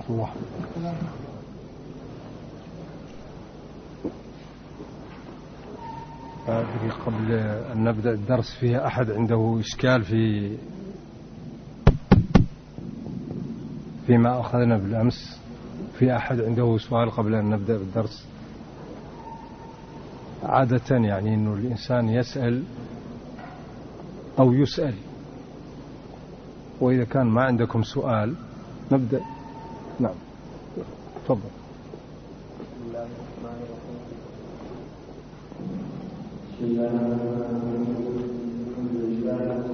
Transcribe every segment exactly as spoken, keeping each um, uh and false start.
ورحمة الله. أدري قبل أن نبدأ الدرس فيها أحد عنده إشكال في فيما أخذنا بالأمس؟ في أحد عنده سؤال قبل أن نبدأ بالدرس؟ عادة يعني أنه الإنسان يسأل أو يسأل، وإذا كان ما عندكم سؤال نبدأ. نعم تفضل. بسم الله الرحمن الرحيم. بسم الله الرحمن الرحيم.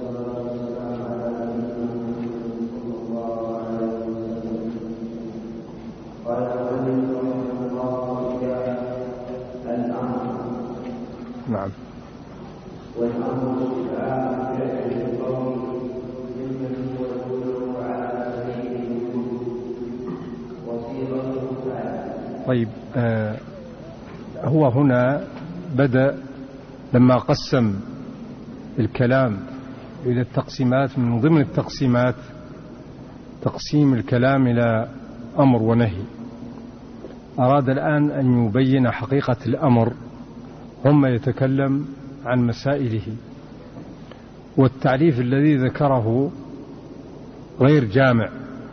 صلى الله عليه وسلم. قال النبي صلى الله عليه وسلم: الأمر. نعم. والأمر استدعاء فعل القول ممن هو يدل على سبيل الوجوب وصيغته فعل. طيب، آه هو هنا بدأ لما قسم الكلام إلى التقسيمات، من ضمن التقسيمات تقسيم الكلام إلى أمر ونهي. أراد الآن أن يبين حقيقة الأمر، ثم يتكلم عن مسائله. والتعريف الذي ذكره غير جامع،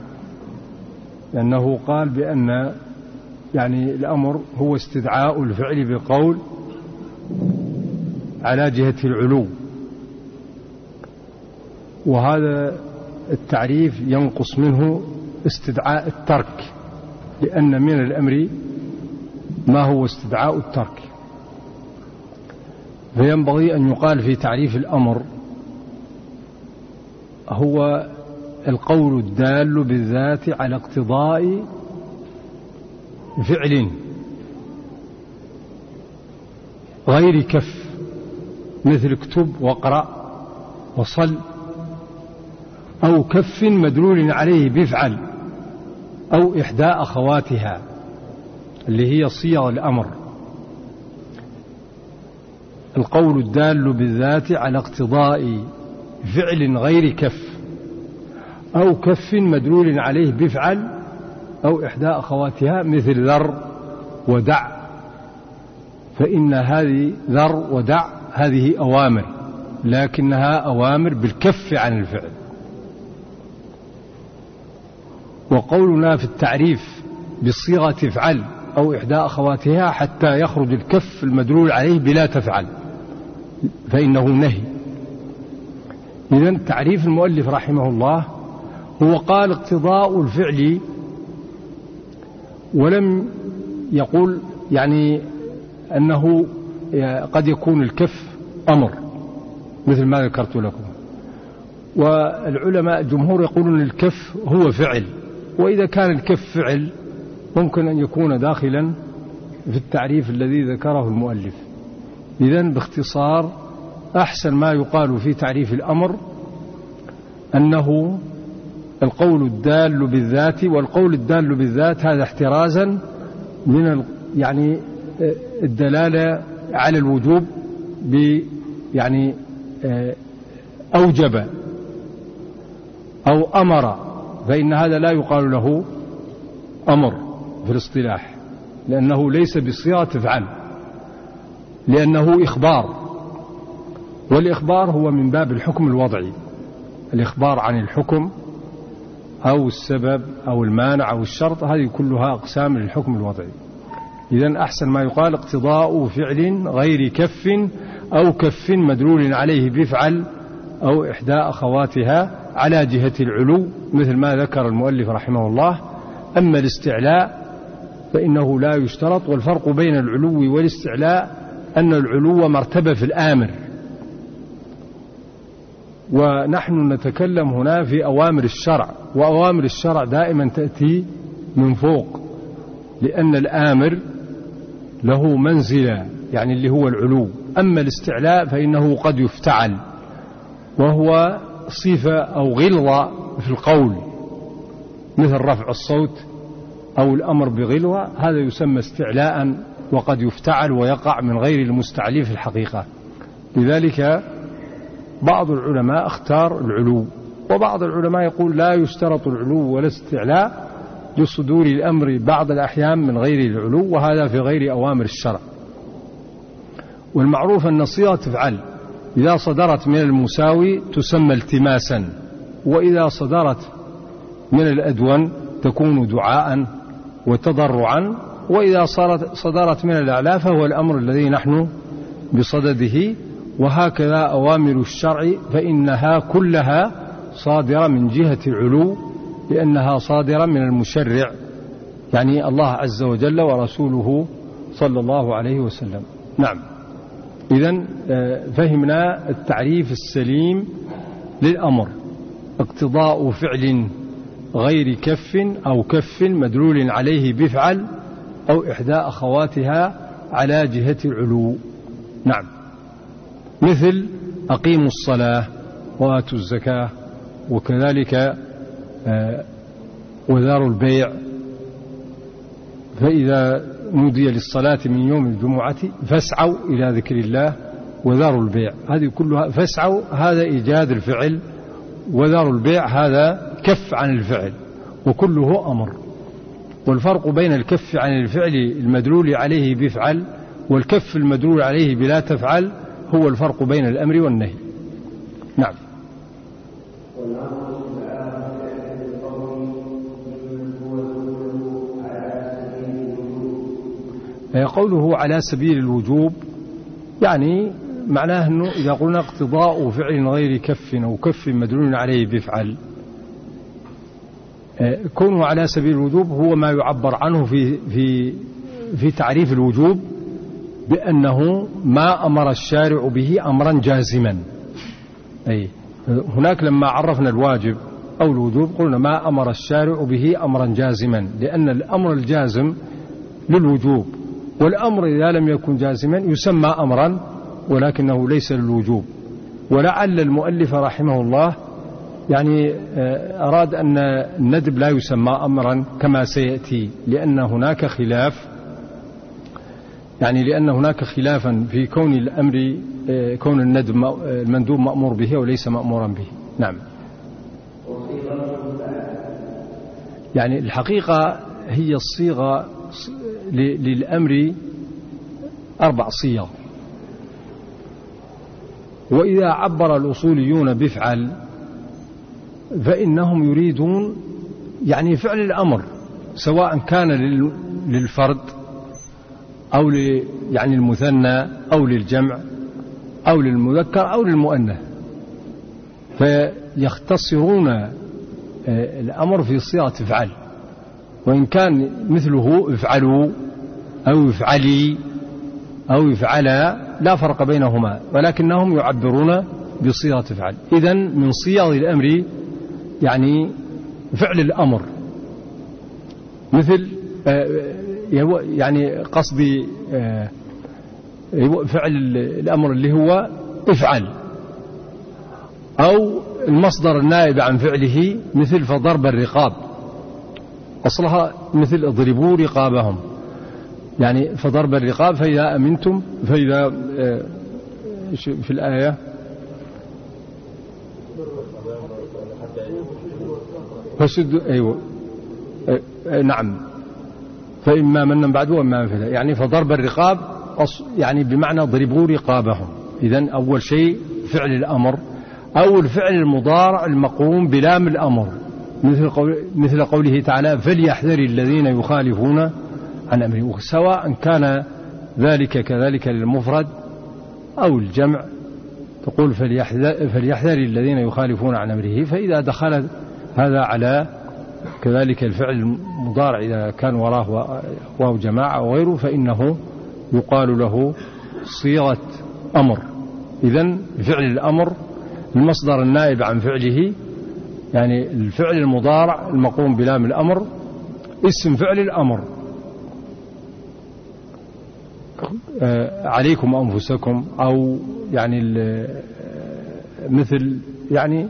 لأنه قال بأن يعني الأمر هو استدعاء الفعل بقول على جهة العلو، وهذا التعريف ينقص منه استدعاء الترك، لأن من الأمر ما هو استدعاء الترك. فينبغي أن يقال في تعريف الأمر هو القول الدال بالذات على اقتضاء فعل غير كف، مثل اكتب واقرأ وصل، أو كف مدلول عليه بفعل، أو إحدى أخواتها اللي هي صيغ الأمر. القول الدال بالذات على اقتضاء فعل غير كف، أو كف مدلول عليه بفعل، أو إحدى أخواتها، مثل ذر ودع. فإن هذه ذر ودع هذه أوامر، لكنها أوامر بالكف عن الفعل. وقولنا في التعريف بصيغة افعل أو إحدى أخواتها حتى يخرج الكف المدلول عليه بلا تفعل، فإنه نهي. إذن تعريف المؤلف رحمه الله هو قال اقتضاء الفعل، ولم يقول يعني أنه قد يكون الكف أمر مثل ما ذكرت لكم. والعلماء الجمهور يقولون الكف هو فعل، وإذا كان الكف فعل ممكن أن يكون داخلا في التعريف الذي ذكره المؤلف. إذن باختصار أحسن ما يقال في تعريف الأمر أنه القول الدال بالذات. والقول الدال بالذات هذا احترازا من يعني الدلالة على الوجوب، يعني أوجب أو أمر، فإن هذا لا يقال له أمر في الاصطلاح، لأنه ليس بصيغة افعل، لأنه إخبار، والإخبار هو من باب الحكم الوضعي، الإخبار عن الحكم أو السبب أو المانع أو الشرط، هذه كلها أقسام للحكم الوضعي. إذن أحسن ما يقال اقتضاء فعل غير كف، أو كف مدلول عليه بفعل، أو إحدى أخواتها على جهة العلو، مثل ما ذكر المؤلف رحمه الله. أما الاستعلاء فإنه لا يشترط. والفرق بين العلو والاستعلاء أن العلو مرتبة في الآمر، ونحن نتكلم هنا في أوامر الشرع، وأوامر الشرع دائما تأتي من فوق، لأن الآمر له منزلة يعني اللي هو العلو. أما الاستعلاء فإنه قد يفتعل، وهو صفة أو غلظة في القول، مثل رفع الصوت أو الأمر بغلظة، هذا يسمى استعلاء، وقد يفتعل ويقع من غير المستعلي في الحقيقة. لذلك بعض العلماء اختار العلو، وبعض العلماء يقول لا يشترط العلو ولا استعلاء، لصدور الأمر بعض الأحيان من غير العلو، وهذا في غير أوامر الشرع. والمعروف أن صيغة افعل إذا صدرت من المساوي تسمى التماسا، وإذا صدرت من الأدون تكون دعاء وتضرعا، وإذا صدرت من الأعلى فهو الأمر الذي نحن بصدده. وهكذا أوامر الشرع فإنها كلها صادرة من جهة العلو، لأنها صادرة من المشرع، يعني الله عز وجل ورسوله صلى الله عليه وسلم. نعم. إذن فهمنا التعريف السليم للأمر: اقتضاء فعل غير كف أو كف مدلول عليه بفعل أو إحدى أخواتها على جهة العلو. نعم. مثل أقيموا الصلاة وآتوا الزكاة، وكذلك وذاروا البيع، فإذا نودي للصلاة من يوم الجمعة فاسعوا إلى ذكر الله وذاروا البيع. هذه كلها فاسعوا هذا إيجاد الفعل، وذاروا البيع هذا كف عن الفعل، وكله أمر. والفرق بين الكف عن الفعل المدلول عليه بفعل والكف المدلول عليه بلا تفعل هو الفرق بين الأمر والنهي. نعم. قوله على سبيل الوجوب يعني معناه أنه إذا قلنا اقتضاء فعل غير كف أو كف مدلول عليه بفعل، كونه على سبيل الوجوب هو ما يعبر عنه في في في تعريف الوجوب بأنه ما أمر الشارع به أمرا جازما. أي هناك لما عرفنا الواجب أو الوجوب قلنا ما أمر الشارع به أمرا جازما، لأن الأمر الجازم للوجوب، والأمر إذا لم يكن جازما يسمى أمرا ولكنه ليس للوجوب. ولعل المؤلف رحمه الله يعني أراد أن الندب لا يسمى أمرا كما سيأتي، لأن هناك خلاف، يعني لأن هناك خلافا في كون الأمر كون الندب المندوب مأمور به وليس مأمورا به. نعم. يعني الحقيقة هي الصيغة للأمر أربع صيغ، وإذا عبر الأصوليون بفعل فإنهم يريدون يعني فعل الأمر، سواء كان للفرد أو يعني المثنى أو للجمع أو للمذكر أو للمؤنث، فيختصرون الأمر في صيغة افعل، وإن كان مثله افعلوا أو افعلي أو افعلا لا فرق بينهما، ولكنهم يعبرون بصيغة افعل. إذن من صيغ الأمر يعني فعل الأمر، مثل يعني قصدي فعل الأمر اللي هو افعل، أو المصدر النائب عن فعله مثل فضرب الرقاب، أصلها مثل اضربوا رقابهم، يعني فضرب الرقاب فإذا أمنتم، فإذا في الآية فشد أيوة نعم فإما منا بعد وإما من فدا، يعني فضرب الرقاب يعني بمعنى ضربوا رقابهم. إذن أول شيء فعل الأمر أو الفعل المضارع المقرون بلام الأمر، مثل قول مثل قوله تعالى فليحذر الذين يخالفون عن أمره، سواء كان ذلك كذلك للمفرد أو الجمع، تقول فليحذر, فليحذر الذين يخالفون عن أمره، فإذا دخل هذا على كذلك الفعل المضارع إذا كان وراه واو جماعة أو غيره فإنه يقال له صيغة أمر. إذن فعل الأمر المصدر النائب عن فعله، يعني الفعل المضارع المقوم بلام الأمر اسم فعل الأمر، عليكم أنفسكم، أو يعني مثل يعني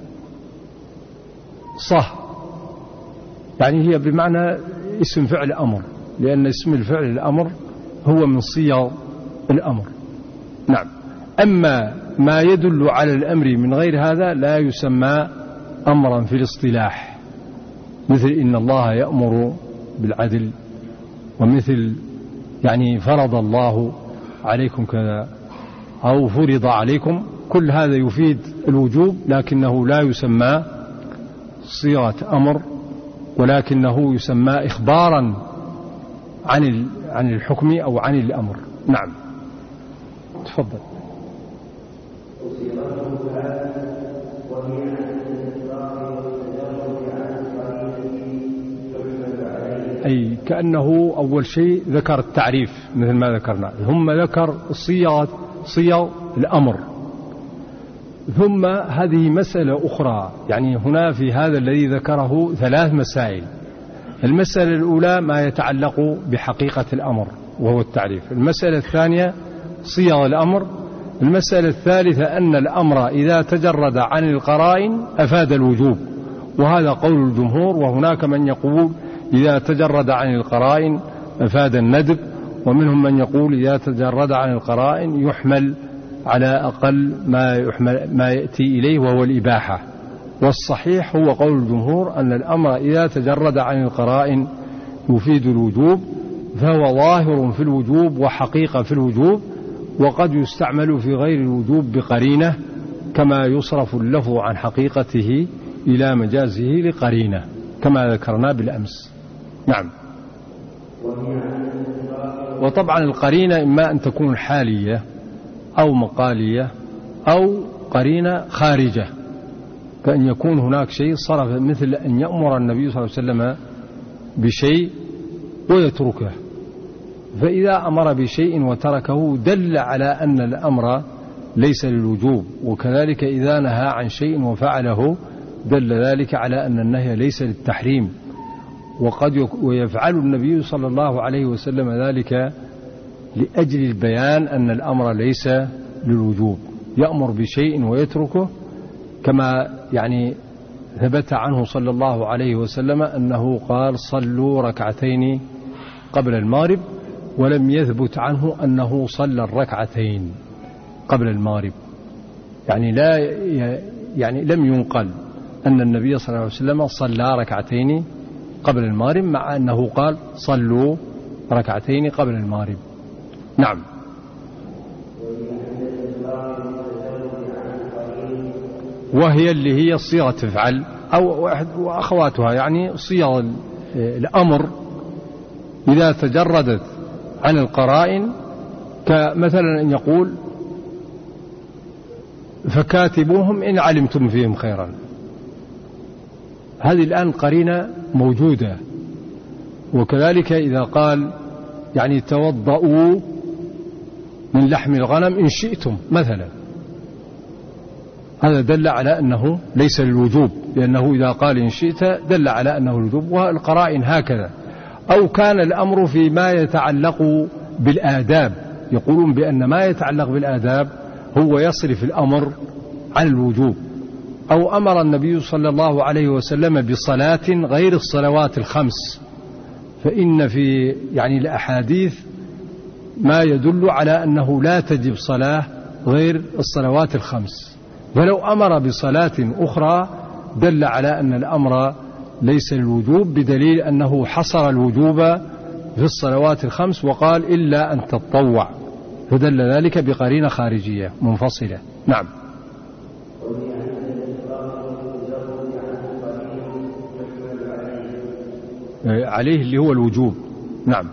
صح، يعني هي بمعنى اسم فعل أمر، لأن اسم الفعل الأمر هو من صيغ الأمر. نعم. أما ما يدل على الأمر من غير هذا لا يسمى أمرا في الاصطلاح، مثل إن الله يأمر بالعدل، ومثل يعني فرض الله عليكم كذا أو فرض عليكم، كل هذا يفيد الوجوب لكنه لا يسمى صيغة أمر، ولكنه يسمى إخبارا عن عن الحكم أو عن الأمر. نعم تفضل. أي كأنه أول شيء ذكر التعريف مثل ما ذكرنا، ثم ذكر صيغ صيغ الأمر، ثم هذه مسألة أخرى. يعني هنا في هذا الذي ذكره ثلاث مسائل. المسألة الأولى ما يتعلق بحقيقة الأمر وهو التعريف. المسألة الثانية صيغ الأمر. المسألة الثالثة أن الأمر إذا تجرد عن القرائن أفاد الوجوب، وهذا قول الجمهور. وهناك من يقول إذا تجرد عن القرائن أفاد الندب، ومنهم من يقول إذا تجرد عن القرائن يحمل على أقل ما يحمل ما يأتي إليه وهو الإباحة. والصحيح هو قول الجمهور أن الأمر إذا تجرد عن القرائن يفيد الوجوب، فهو ظاهر في الوجوب وحقيقة في الوجوب، وقد يستعمل في غير الوجوب بقرينة، كما يصرف اللفظ عن حقيقته إلى مجازه لقرينة كما ذكرنا بالأمس. نعم. وطبعا القرينة إما أن تكون حالية أو مقالية أو قرينة خارجة، كأن يكون هناك شيء صرف، مثل أن يأمر النبي صلى الله عليه وسلم بشيء ويتركه، فإذا أمر بشيء وتركه دل على أن الأمر ليس للوجوب، وكذلك إذا نهى عن شيء وفعله دل ذلك على أن النهي ليس للتحريم. وقد ويفعل النبي صلى الله عليه وسلم ذلك لأجل البيان أن الأمر ليس للوجوب، يأمر بشيء ويتركه، كما يعني ثبت عنه صلى الله عليه وسلم أنه قال صلوا ركعتين قبل المغرب، ولم يثبت عنه أنه صلى الركعتين قبل المغرب. يعني لا يعني لم ينقل أن النبي صلى الله عليه وسلم صلى ركعتين قبل المغرب، مع أنه قال صلوا ركعتين قبل المغرب. نعم. وهي اللي هي صيغة تفعل أو وأخواتها، يعني صيغ الأمر إذا تجردت عن القرائن، كمثلا أن يقول فكاتبوهم إن علمتم فيهم خيرا. هذه الآن قرينة موجودة. وكذلك إذا قال يعني توضؤوا من لحم الغنم إن شئتم مثلا، هذا دل على أنه ليس للوجوب، لأنه إذا قال إن شئت دل على أنه الوجوب، والقرائن هكذا. أو كان الأمر فيما يتعلق بالآداب، يقولون بأن ما يتعلق بالآداب هو يصرف الأمر عن الوجوب. أو أمر النبي صلى الله عليه وسلم بصلاة غير الصلوات الخمس، فإن في يعني الأحاديث ما يدل على أنه لا تجب صلاة غير الصلوات الخمس، ولو أمر بصلاة أخرى دل على أن الأمر ليس الوجوب، بدليل أنه حصر الوجوب في الصلوات الخمس وقال إلا أن تتطوع، فدل ذلك بقرينة خارجية منفصلة. نعم. عليه اللي هو الوجوب. نعم.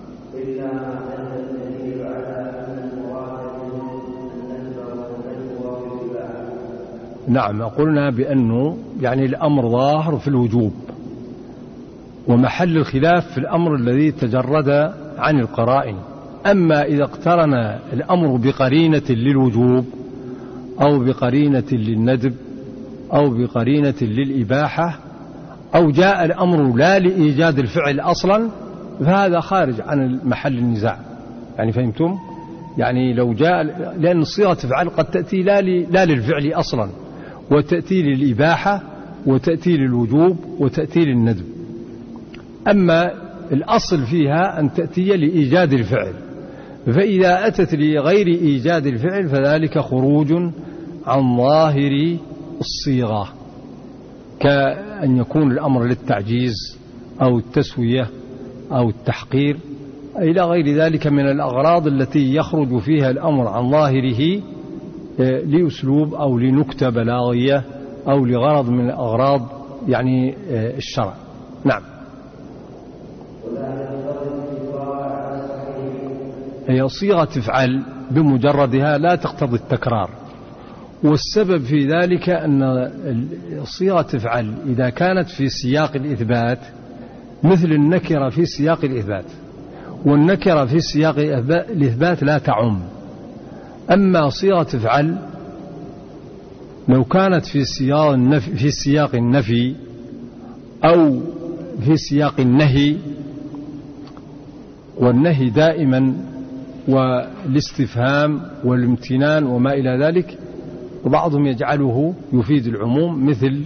نعم، قلنا بأنه يعني الأمر ظاهر في الوجوب، ومحل الخلاف في الأمر الذي تجرد عن القرائن. أما إذا اقترن الأمر بقرينة للوجوب أو بقرينة للندب أو بقرينة للإباحة، أو جاء الأمر لا لإيجاد الفعل أصلا، فهذا خارج عن محل النزاع. يعني فهمتم؟ يعني لو جاء، لأن صيغة تفعل قد تأتي لا, لا للفعل أصلا، وتأتي للإباحة وتأتي للوجوب وتأتي للندب. أما الأصل فيها أن تأتي لإيجاد الفعل، فإذا أتت لغير إيجاد الفعل فذلك خروج عن ظاهر الصيغة. كأن يكون الأمر للتعجيز أو التسوية أو التحقير إلى غير ذلك من الأغراض التي يخرج فيها الأمر عن ظاهره لأسلوب أو لنكتة بلاغية أو لغرض من أغراض يعني الشرع. نعم. هي صيغة افعل بمجردها لا تقتضي التكرار، والسبب في ذلك أن صيغة افعل إذا كانت في سياق الإثبات مثل النكرة في سياق الإثبات، والنكرة في سياق الإثبات لا تعم. أما صيغة افعل لو كانت في سياق النفي, في سياق النفي أو في سياق النهي، والنهي دائما والاستفهام والامتنان وما إلى ذلك، وبعضهم يجعله يفيد العموم مثل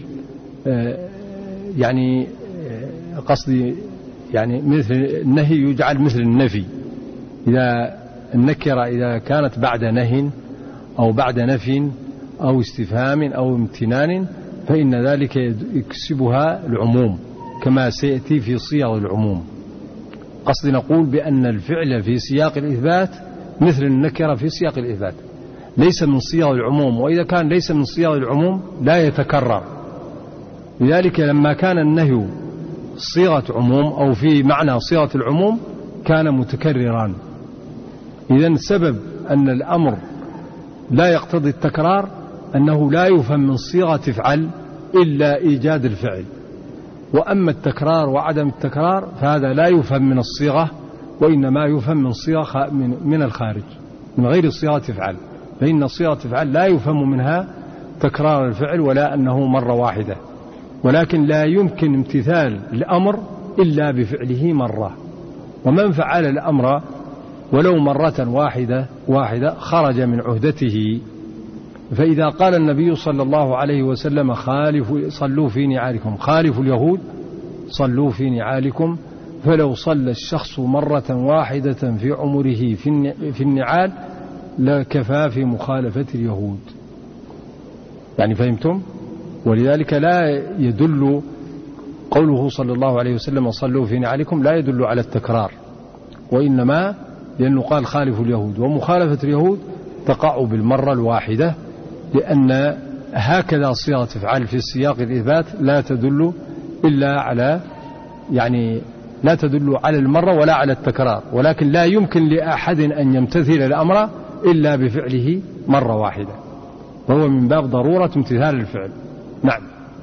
يعني قصدي يعني مثل النهي يجعل مثل النفي. إذا النكرة إذا كانت بعد نهي أو بعد نفي أو استفهام أو امتنان فإن ذلك يكسبها العموم كما سيأتي في صيغ العموم. قصدي نقول بأن الفعل في سياق الإثبات مثل النكرة في سياق الإثبات، ليس من صيغ العموم، وإذا كان ليس من صيغ العموم لا يتكرر. لذلك لما كان النهي صيغة عموم أو في معنى صيغة العموم كان متكررا. إذن سبب أن الأمر لا يقتضي التكرار أنه لا يفهم من صيغة افعل إلا إيجاد الفعل، وأما التكرار وعدم التكرار فهذا لا يفهم من الصيغة، وإنما يفهم من صيغة من الخارج من غير صيغة افعل، فإن صيغة افعل لا يفهم منها تكرار الفعل ولا أنه مرة واحدة، ولكن لا يمكن امتثال الأمر إلا بفعله مرة، ومن فعل الأمر ولو مرة واحدة واحدة خرج من عهدته. فإذا قال النبي صلى الله عليه وسلم خالفوا صلوا في نعالكم، خالفوا اليهود صلوا في نعالكم، فلو صلى الشخص مرة واحدة في عمره في النعال لكفى في مخالفة اليهود. يعني فهمتم؟ ولذلك لا يدل قوله صلى الله عليه وسلم صلوا في نعالكم لا يدل على التكرار، وإنما لأنه قال خالفوا اليهود، ومخالفة اليهود تقع بالمرة الواحدة، لأن هكذا صيغة افعل في السياق الإثبات لا تدل إلا على يعني لا تدل على المرة ولا على التكرار، ولكن لا يمكن لأحد أن يمتثل الأمر إلا بفعله مرة واحدة، وهو من باب ضرورة امتثال الفعل. نعم.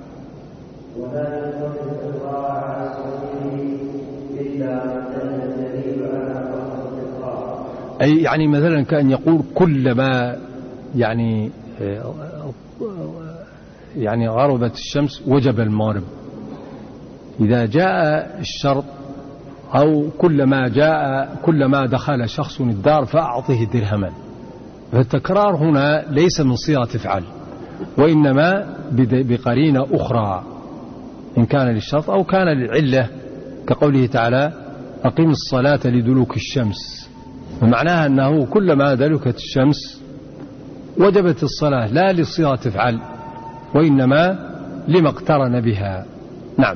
أي يعني مثلا كأن يقول كلما يعني يعني غربت الشمس وجب المغرب، إذا جاء الشرط أو كلما جاء كلما دخل شخص الدار فأعطه درهما، فالتكرار هنا ليس من صيغة افعل، وإنما بقرينة أخرى إن كان للشرط أو كان للعلة، كقوله تعالى أقيم الصلاة لدلوك الشمس، ومعناها أنه كلما دلكت الشمس وجبت الصلاة لا لصيغة افعل وإنما لما اقترن بها. نعم.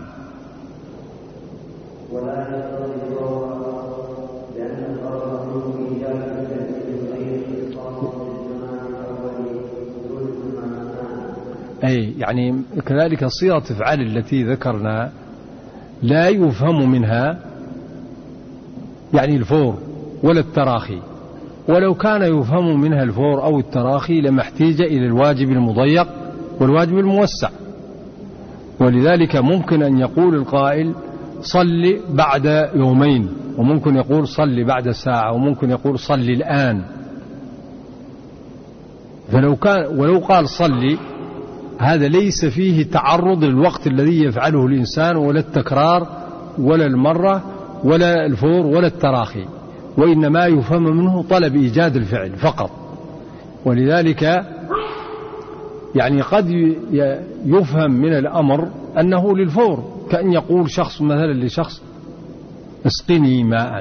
أي يعني كذلك صيغة افعل التي ذكرنا لا يفهم منها يعني الفور ولا التراخي، ولو كان يفهم منها الفور أو التراخي لما احتاج إلى الواجب المضيق والواجب الموسع. ولذلك ممكن أن يقول القائل صل بعد يومين، وممكن يقول صل بعد ساعة، وممكن يقول صل الآن. فلو كان ولو قال صل هذا ليس فيه تعرض للوقت الذي يفعله الإنسان ولا التكرار ولا المرة ولا الفور ولا التراخي، وإنما يفهم منه طلب إيجاد الفعل فقط. ولذلك يعني قد يفهم من الأمر أنه للفور، كأن يقول شخص مثلا لشخص اسقني ماء،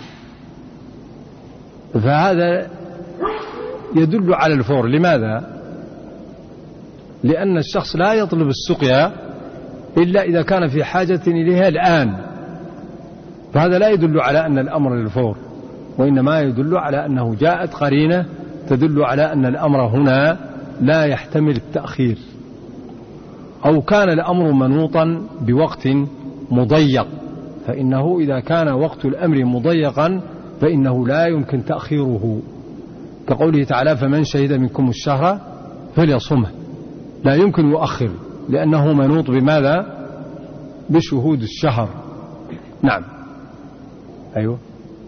فهذا يدل على الفور. لماذا؟ لأن الشخص لا يطلب السقيا إلا إذا كان في حاجة إليها الآن، فهذا لا يدل على أن الأمر للفور، وإنما يدل على أنه جاءت قرينة تدل على أن الأمر هنا لا يحتمل التأخير، أو كان الأمر منوطا بوقت مضيق، فإنه إذا كان وقت الأمر مضيقا فإنه لا يمكن تأخيره، كقوله تعالى فمن شهد منكم الشهر فليصمه، لا يمكن يؤخر لأنه منوط بماذا؟ بشهود الشهر. نعم. أيوه.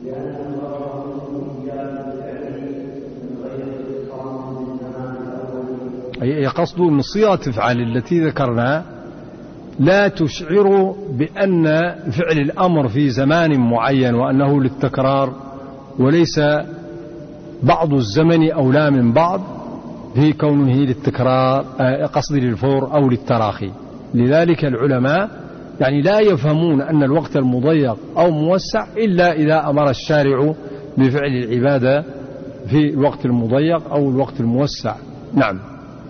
أي قصد أن صيغة افعل التي ذكرنا لا تشعر بأن فعل الأمر في زمان معين وأنه للتكرار، وليس بعض الزمن أولى من بعض في كونه للتكرار، قصد للفور أو للتراخي. لذلك العلماء يعني لا يفهمون أن الوقت المضيق أو موسع إلا إذا أمر الشارع بفعل العبادة في الوقت المضيق أو الوقت الموسع. نعم.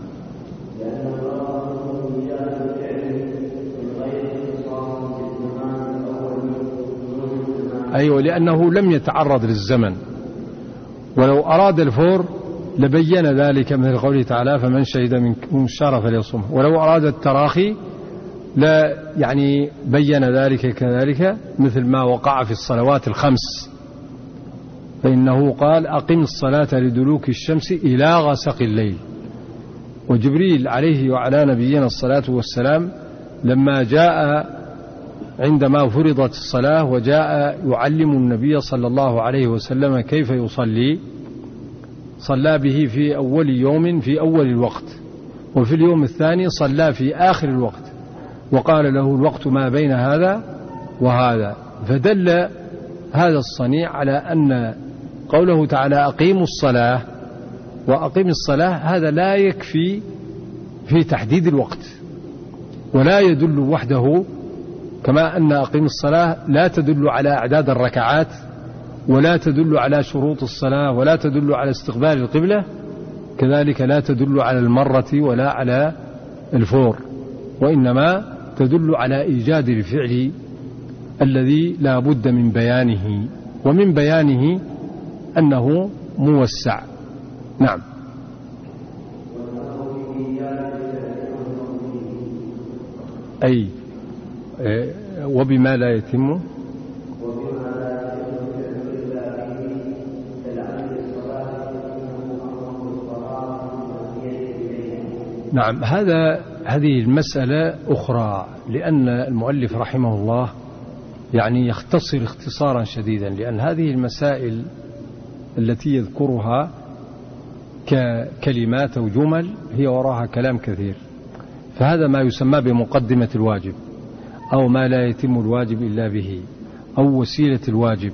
أيوة، لأنه لم يتعرض للزمن، ولو أراد الفور لبين ذلك مثل قوله تعالى فمن شهد منكم الشهر فليصمه، ولو أراد التراخي لا يعني بين ذلك كذلك مثل ما وقع في الصلوات الخمس، فإنه قال أقم الصلاة لدلوك الشمس إلى غسق الليل. وجبريل عليه وعلى نبينا الصلاة والسلام لما جاء عندما فرضت الصلاة وجاء يعلم النبي صلى الله عليه وسلم كيف يصلي، صلى به في أول يوم في أول الوقت، وفي اليوم الثاني صلى في آخر الوقت، وقال له الوقت ما بين هذا وهذا. فدل هذا الصنيع على أن قوله تعالى أقيموا الصلاة وأقيم الصلاة هذا لا يكفي في تحديد الوقت، ولا يدل وحده، كما أن أقيم الصلاة لا تدل على أعداد الركعات، ولا تدل على شروط الصلاة، ولا تدل على استقبال القبلة، كذلك لا تدل على المرة ولا على الفور، وإنما تدل على إيجاد الفعل الذي لا بد من بيانه، ومن بيانه أنه موسع. نعم. أي وبما لا يتم نعم. هذا هذه المسألة أخرى، لأن المؤلف رحمه الله يعني يختصر اختصارا شديدا، لأن هذه المسائل التي يذكرها ككلمات أو جمل هي وراها كلام كثير، فهذا ما يسمى بمقدمة الواجب، أو ما لا يتم الواجب إلا به، أو وسيلة الواجب.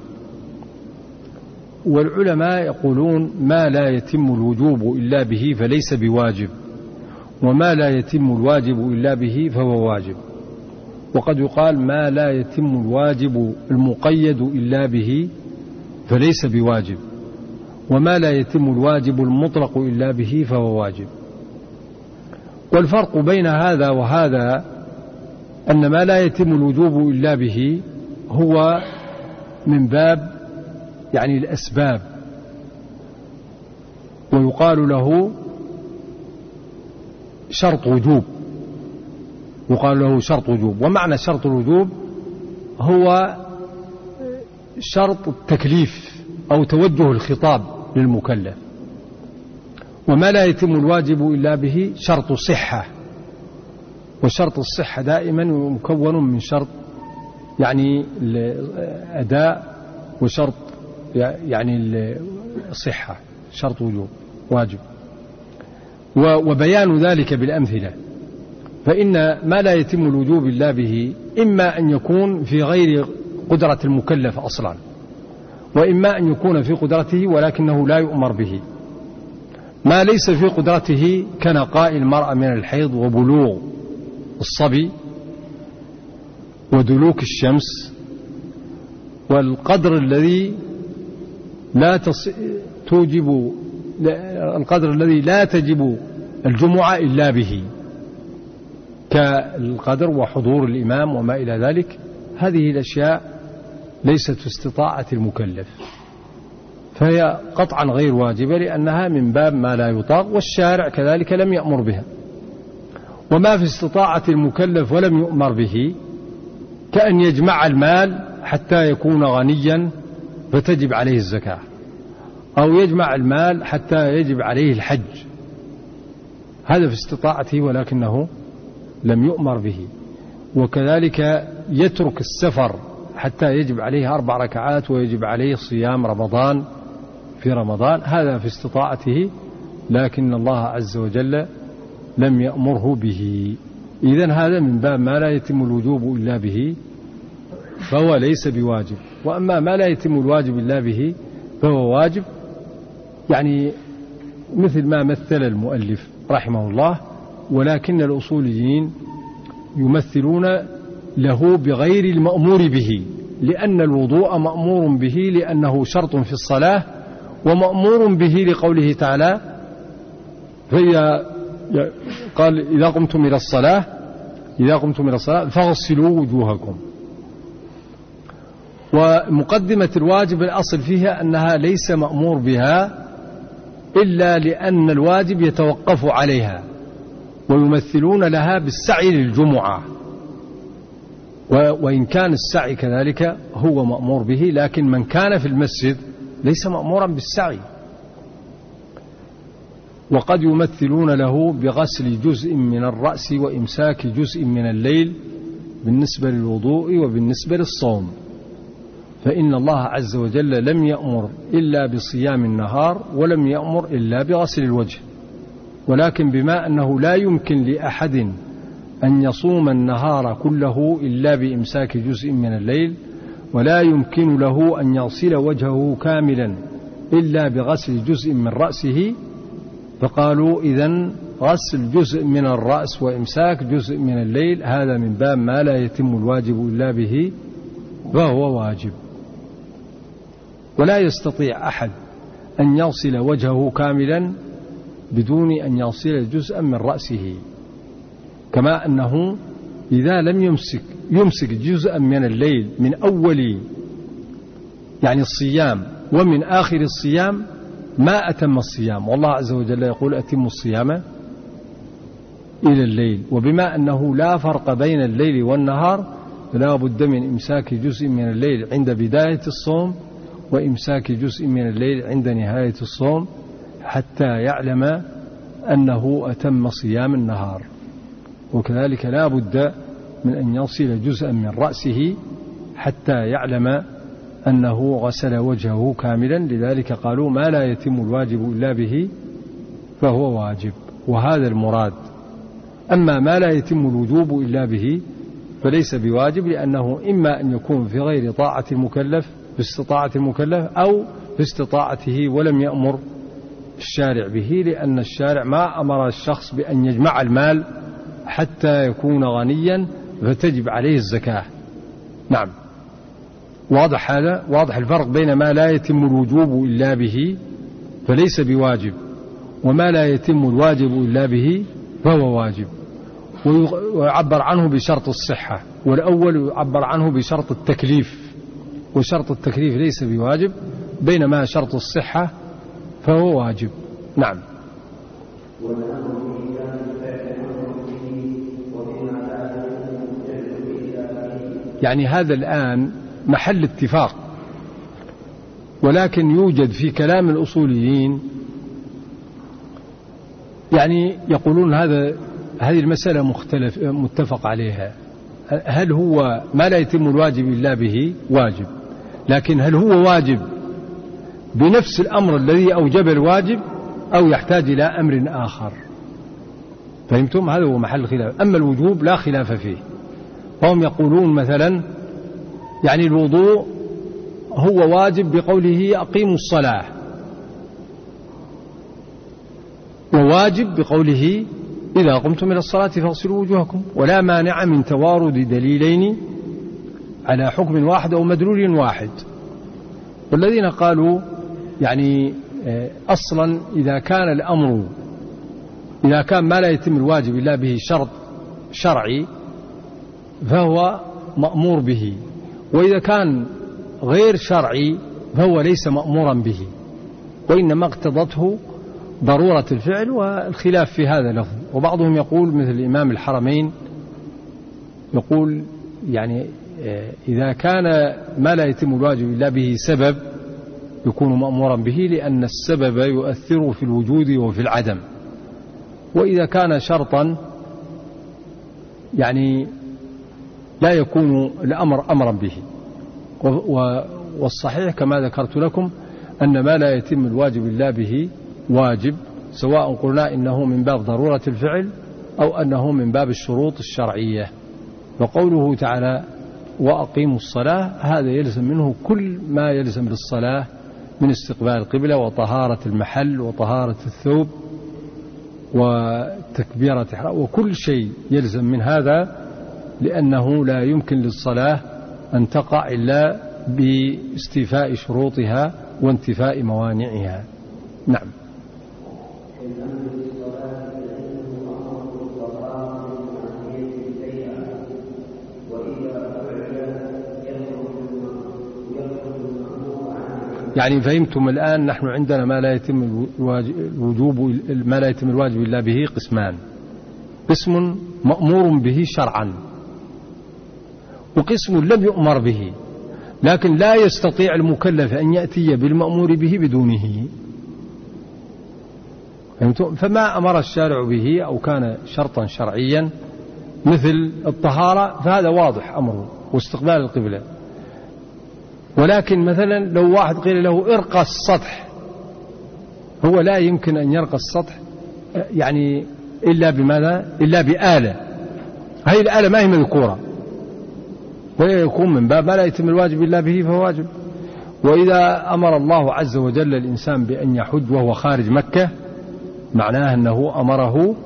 والعلماء يقولون ما لا يتم الوجوب إلا به فليس بواجب، وما لا يتم الواجب إلا به فهو واجب. وقد يقال ما لا يتم الواجب المقيد إلا به فليس بواجب، وما لا يتم الواجب المطلق إلا به فهو واجب. والفرق بين هذا وهذا أن ما لا يتم الوجوب إلا به هو من باب يعني الأسباب، ويقال له شرط وجوب، يقال له شرط وجوب. ومعنى شرط الوجوب هو شرط التكليف أو توجه الخطاب للمكلف. وما لا يتم الواجب إلا به شرط صحة، وشرط الصحة دائما مكون من شرط يعني الأداء وشرط يعني الصحة، شرط وجوب واجب. وبيان ذلك بالأمثلة، فإن ما لا يتم الوجوب إلا به إما أن يكون في غير قدرة المكلف أصلا، وإما أن يكون في قدرته ولكنه لا يؤمر به. ما ليس في قدرته كنقاء المرأة من الحيض وبلوغ الصبي ودلوك الشمس، والقدر الذي لا تص... توجب القدر الذي لا تجب الجمعة إلا به، كالقدر وحضور الإمام وما إلى ذلك، هذه الأشياء ليست في استطاعة المكلف، فهي قطعا غير واجبة لأنها من باب ما لا يطاق، والشارع كذلك لم يأمر بها. وما في استطاعة المكلف ولم يؤمر به كأن يجمع المال حتى يكون غنيا فتجب عليه الزكاة، أو يجمع المال حتى يجب عليه الحج، هذا في استطاعته ولكنه لم يؤمر به. وكذلك يترك السفر حتى يجب عليه أربع ركعات ويجب عليه صيام رمضان في رمضان، هذا في استطاعته لكن الله عز وجل لم يأمره به. إذن هذا من باب ما لا يتم الوجوب إلا به فهو ليس بواجب. وأما ما لا يتم الواجب إلا به فهو واجب، يعني مثل ما مثل المؤلف رحمه الله، ولكن الأصوليين يمثلون له بغير المأمور به، لأن الوضوء مأمور به لأنه شرط في الصلاة، ومأمور به لقوله تعالى فإذا قال إذا قمتم إلى الصلاة إذا قمتم إلى الصلاة فاغسلوا وجوهكم. ومقدمة الواجب الأصل فيها أنها ليس مأمور بها إلا لأن الواجب يتوقف عليها، ويمثلون لها بالسعي للجمعة، وإن كان السعي كذلك هو مأمور به، لكن من كان في المسجد ليس مأمورا بالسعي. وقد يمثلون له بغسل جزء من الرأس وإمساك جزء من الليل بالنسبة للوضوء وبالنسبة للصوم، فإن الله عز وجل لم يأمر إلا بصيام النهار ولم يأمر إلا بغسل الوجه. ولكن بما أنه لا يمكن لأحد أن يصوم النهار كله إلا بإمساك جزء من الليل، ولا يمكن له أن يغسل وجهه كاملا إلا بغسل جزء من رأسه، فقالوا إذن غسل جزء من الرأس وإمساك جزء من الليل هذا من باب ما لا يتم الواجب إلا به فهو واجب. ولا يستطيع أحد أن يغسل وجهه كاملا بدون أن يغسل جزءا من رأسه، كما أنه إذا لم يمسك يمسك جزءا من الليل من أول يعني الصيام ومن آخر الصيام ما أتم الصيام، والله عز وجل يقول أتم الصيام إلى الليل. وبما أنه لا فرق بين الليل والنهار فلا بد من إمساك جزء من الليل عند بداية الصوم وإمساك جزء من الليل عند نهاية الصوم حتى يعلم أنه أتم صيام النهار. وكذلك لا بد من أن يغسل جزءا من رأسه حتى يعلم أنه غسل وجهه كاملا، لذلك قالوا ما لا يتم الواجب إلا به فهو واجب، وهذا المراد. أما ما لا يتم الوجوب إلا به فليس بواجب، لأنه إما أن يكون في غير طاعة المكلف في استطاعة المكلف أو في استطاعته ولم يأمر الشارع به، لأن الشارع ما أمر الشخص بأن يجمع المال حتى يكون غنيا فتجب عليه الزكاة. نعم، واضح هذا؟ واضح الفرق بين ما لا يتم الوجوب إلا به فليس بواجب، وما لا يتم الواجب إلا به فهو واجب، ويعبر عنه بشرط الصحة، والأول يعبر عنه بشرط التكليف، وشرط التكليف ليس بواجب، بينما شرط الصحة فهو واجب. نعم. يعني هذا الآن محل اتفاق، ولكن يوجد في كلام الأصوليين يعني يقولون هذا هذه المسألة مختلف متفق عليها، هل هو ما لا يتم الواجب إلا به واجب، لكن هل هو واجب بنفس الأمر الذي أوجب الواجب أو يحتاج إلى أمر آخر؟ فهمتم؟ هذا هو محل خلاف. أما الوجوب لا خلاف فيه، فهم يقولون مثلا يعني الوضوء هو واجب بقوله أقيموا الصلاة، وواجب بقوله إذا قمتم إلى الصلاة فاغسلوا وجوهكم، ولا مانع من توارد دليلين على حكم واحد أو مدلول واحد. والذين قالوا يعني أصلا إذا كان الأمر إذا كان ما لا يتم الواجب إلا به شرط شرعي فهو مأمور به، وإذا كان غير شرعي فهو ليس مأمورا به، وإنما اقتضته ضرورة الفعل، والخلاف في هذا لفظ. وبعضهم يقول مثل إمام الحرمين يقول يعني إذا كان ما لا يتم الواجب إلا به سبب يكون مأمورا به، لأن السبب يؤثر في الوجود وفي العدم. وإذا كان شرطا يعني لا يكون الأمر أمرا به. والصحيح كما ذكرت لكم أن ما لا يتم الواجب إلا به واجب، سواء قلنا إنه من باب ضرورة الفعل أو أنه من باب الشروط الشرعية. وقوله تعالى وأقيموا الصلاة هذا يلزم منه كل ما يلزم للصلاة من استقبال القبلة وطهارة المحل وطهارة الثوب وتكبيرة إحرام وكل شيء يلزم من هذا، لأنه لا يمكن للصلاة أن تقع إلا باستيفاء شروطها وانتفاء موانعها. نعم. يعني فهمتم الآن نحن عندنا ما لا يتم الوجوب ما لا يتم الواجب إلا به قسمان: قسم مأمور به شرعا، وقسم لم يؤمر به لكن لا يستطيع المكلف أن يأتي بالمأمور به بدونه. فهمتم؟ فما أمر الشارع به أو كان شرطا شرعيا مثل الطهارة فهذا واضح أمره واستقبال القبلة. ولكن مثلا لو واحد قيل له ارقى السطح، هو لا يمكن أن يرقى السطح يعني إلا بماذا؟ إلا بآلة، هذه الآلة ما هي مذكورة، ويكون من باب ما لا يتم الواجب إلا به فهو واجب. وإذا أمر الله عز وجل الإنسان بأن يحج وهو خارج مكة معناه أنه أمره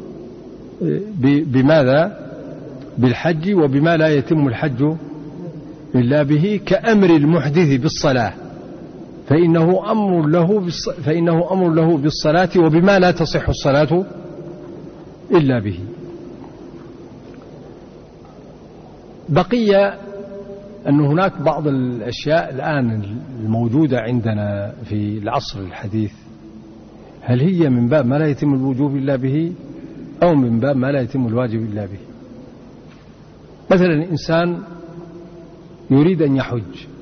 بماذا؟ بالحج وبما لا يتم الحج إلا به، كأمر المحدث بالصلاة فإنه أمر له بالص... فإنه أمر له بالصلاة وبما لا تصح الصلاة إلا به. بقي أن هناك بعض الأشياء الآن الموجودة عندنا في العصر الحديث، هل هي من باب ما لا يتم الوجوب إلا به أو من باب ما لا يتم الواجب إلا به؟ مثلا الإنسان يريد أن يحج،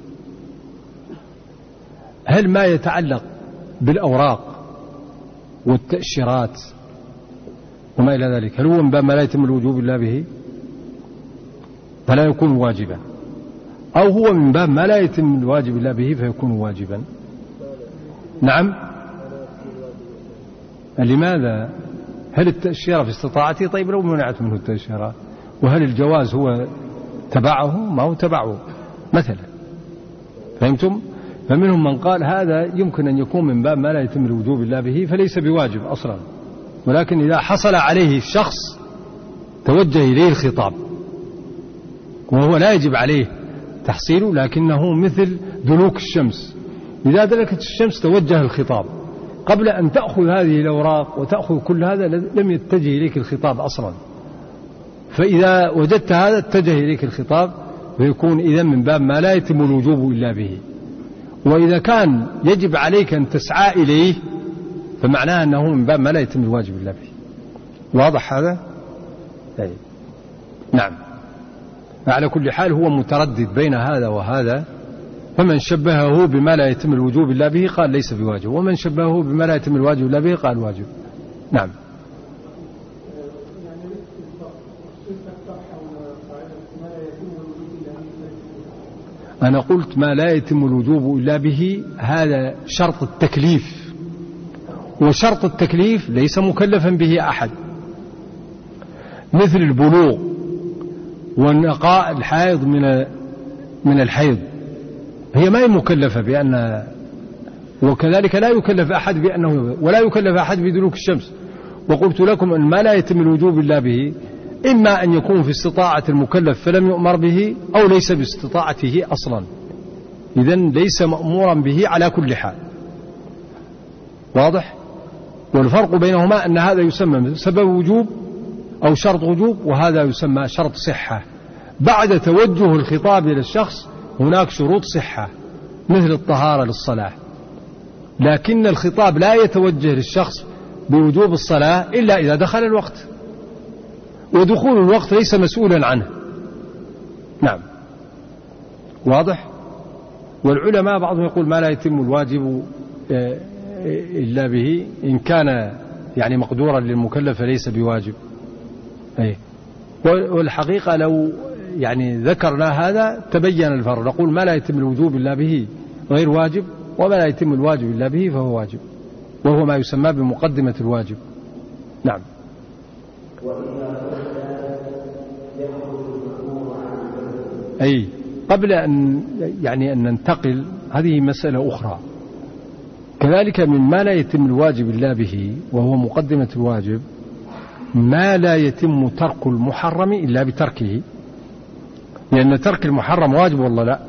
هل ما يتعلق بالأوراق والتأشيرات وما إلى ذلك هل هو من باب ما لا يتم الوجوب إلا به فلا يكون واجبا، أو هو من باب ما لا يتم الواجب إلا به فيكون واجبا؟ نعم. لماذا؟ هل التأشيرة في استطاعته؟ طيب لو منعت منه التأشيرة، وهل الجواز هو تبعه؟ ما هو تبعه مثلا. فهمتم؟ فمنهم من قال هذا يمكن أن يكون من باب ما لا يتم الوجوب إلا به فليس بواجب أصلا، ولكن إذا حصل عليه الشخص توجه إليه الخطاب، وهو لا يجب عليه تحصيله لكنه مثل دلوك الشمس، إذا دلكت الشمس توجه الخطاب، قبل أن تأخذ هذه الأوراق وتأخذ كل هذا لم يتجه إليك الخطاب أصلا، فإذا وجدت هذا اتجه إليك الخطاب ويكون إذن من باب ما لا يتم الوجوب إلا به. وإذا كان يجب عليك أن تسعى إليه فمعناه أنه من باب ما لا يتم الواجب إلا به. واضح هذا؟ طيب. نعم. على كل حال هو متردد بين هذا وهذا، فمن شبهه بما لا يتم الوجوب إلا به قال ليس بواجب، ومن شبهه بما لا يتم الواجب إلا به قال واجب. نعم. أنا قلت ما لا يتم الوجوب إلا به هذا شرط التكليف، وشرط التكليف ليس مكلفا به أحد، مثل البلوغ والنقاء الحائض من من الحيض هي ما هي مكلفة بأن، وكذلك لا يكلف أحد بأنه ولا يكلف أحد بدلوك الشمس. وقلت لكم أن ما لا يتم الوجوب إلا به إما أن يكون في استطاعة المكلف فلم يؤمر به، أو ليس باستطاعته أصلا، إذن ليس مأمورا به على كل حال. واضح؟ والفرق بينهما أن هذا يسمى سبب وجوب أو شرط وجوب، وهذا يسمى شرط صحة. بعد توجه الخطاب إلى الشخص هناك شروط صحة مثل الطهارة للصلاة، لكن الخطاب لا يتوجه للشخص بوجوب الصلاة إلا إذا دخل الوقت، ودخول الوقت ليس مسؤولا عنه. نعم، واضح. والعلماء بعضهم يقول ما لا يتم الواجب إلا به، إن كان يعني مقدورا للمكلف ليس بواجب. أي. والحقيقة لو يعني ذكرنا هذا تبين الفرق، نقول ما لا يتم الوجوب إلا به غير واجب، وما لا يتم الواجب إلا به فهو واجب، وهو ما يسمى بمقدمة الواجب. نعم. أي قبل أن يعني أن ننتقل، هذه مسألة أخرى كذلك مما لا يتم الواجب إلا به وهو مقدمة الواجب، ما لا يتم ترك المحرم إلا بتركه، لأن ترك المحرم واجب والله لا،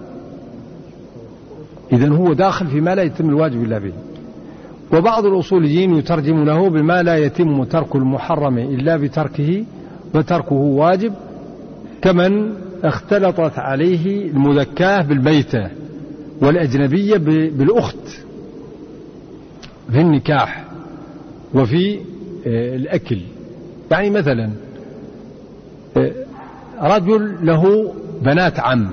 إذن هو داخل في ما لا يتم الواجب إلا به. وبعض الأصوليين يترجم له بما لا يتم ترك المحرم إلا بتركه، وتركه واجب، كمن اختلطت عليه المذكاة بالبيتة والأجنبية بالأخت في النكاح وفي الأكل. يعني مثلا رجل له بنات عم،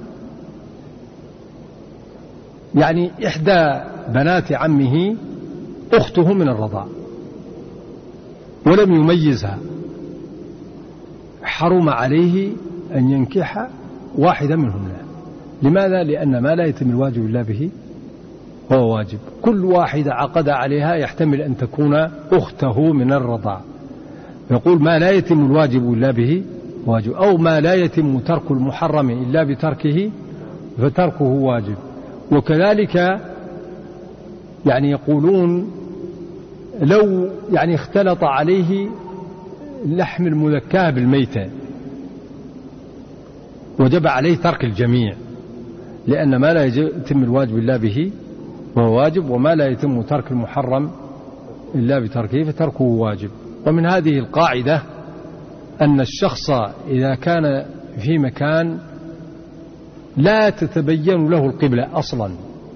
يعني إحدى بنات عمه أخته من الرضاع ولم يميزها، حرم عليه أن ينكح واحدة منهن. لماذا؟ لأن ما لا يتم الواجب إلا به هو واجب. كل واحدة عقد عليها يحتمل أن تكون أخته من الرضاع، يقول ما لا يتم الواجب إلا به واجب، أو ما لا يتم ترك المحرم إلا بتركه فتركه واجب. وكذلك يعني يقولون لو يعني اختلط عليه لحم المذكاة بالميتة وجب عليه ترك الجميع، لأن ما لا يتم الواجب إلا به وهو واجب، وما لا يتم ترك المحرم إلا بتركه فتركه واجب. ومن هذه القاعدة أن الشخص إذا كان في مكان لا تتبين له القبلة أصلا،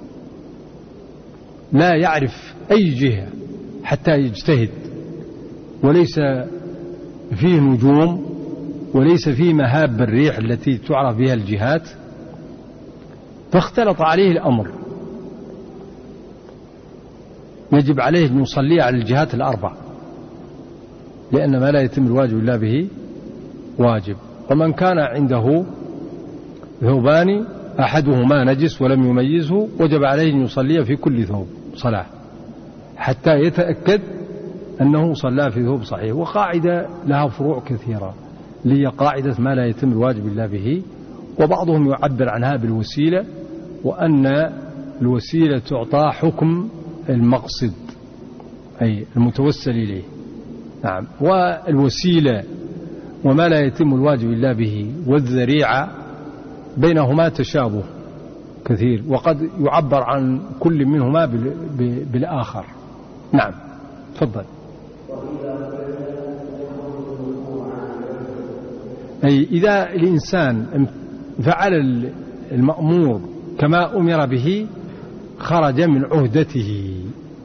لا يعرف أي جهة حتى يجتهد، وليس فيه نجوم وليس فيه مهاب الريح التي تعرف بها الجهات، فاختلط عليه الأمر، يجب عليه أن يصلي على الجهات الأربع، لأن ما لا يتم الواجب إلا به واجب. ومن كان عنده ثوبان أحدهما نجس ولم يميزه وجب عليه أن يصلي في كل ثوب صلاة حتى يتأكد أنه صلى في ثوب صحيح. وقاعدة لها فروع كثيرة، لي قاعدة ما لا يتم الواجب إلا به، وبعضهم يعبر عنها بالوسيلة، وأن الوسيلة تعطى حكم المقصد أي المتوسل إليه. نعم. والوسيلة وما لا يتم الواجب إلا به والذريعة بينهما تشابه كثير، وقد يعبر عن كل منهما بالآخر. نعم، تفضل. أي إذا الإنسان فعل المأمور كما أمر به خرج من عهدته.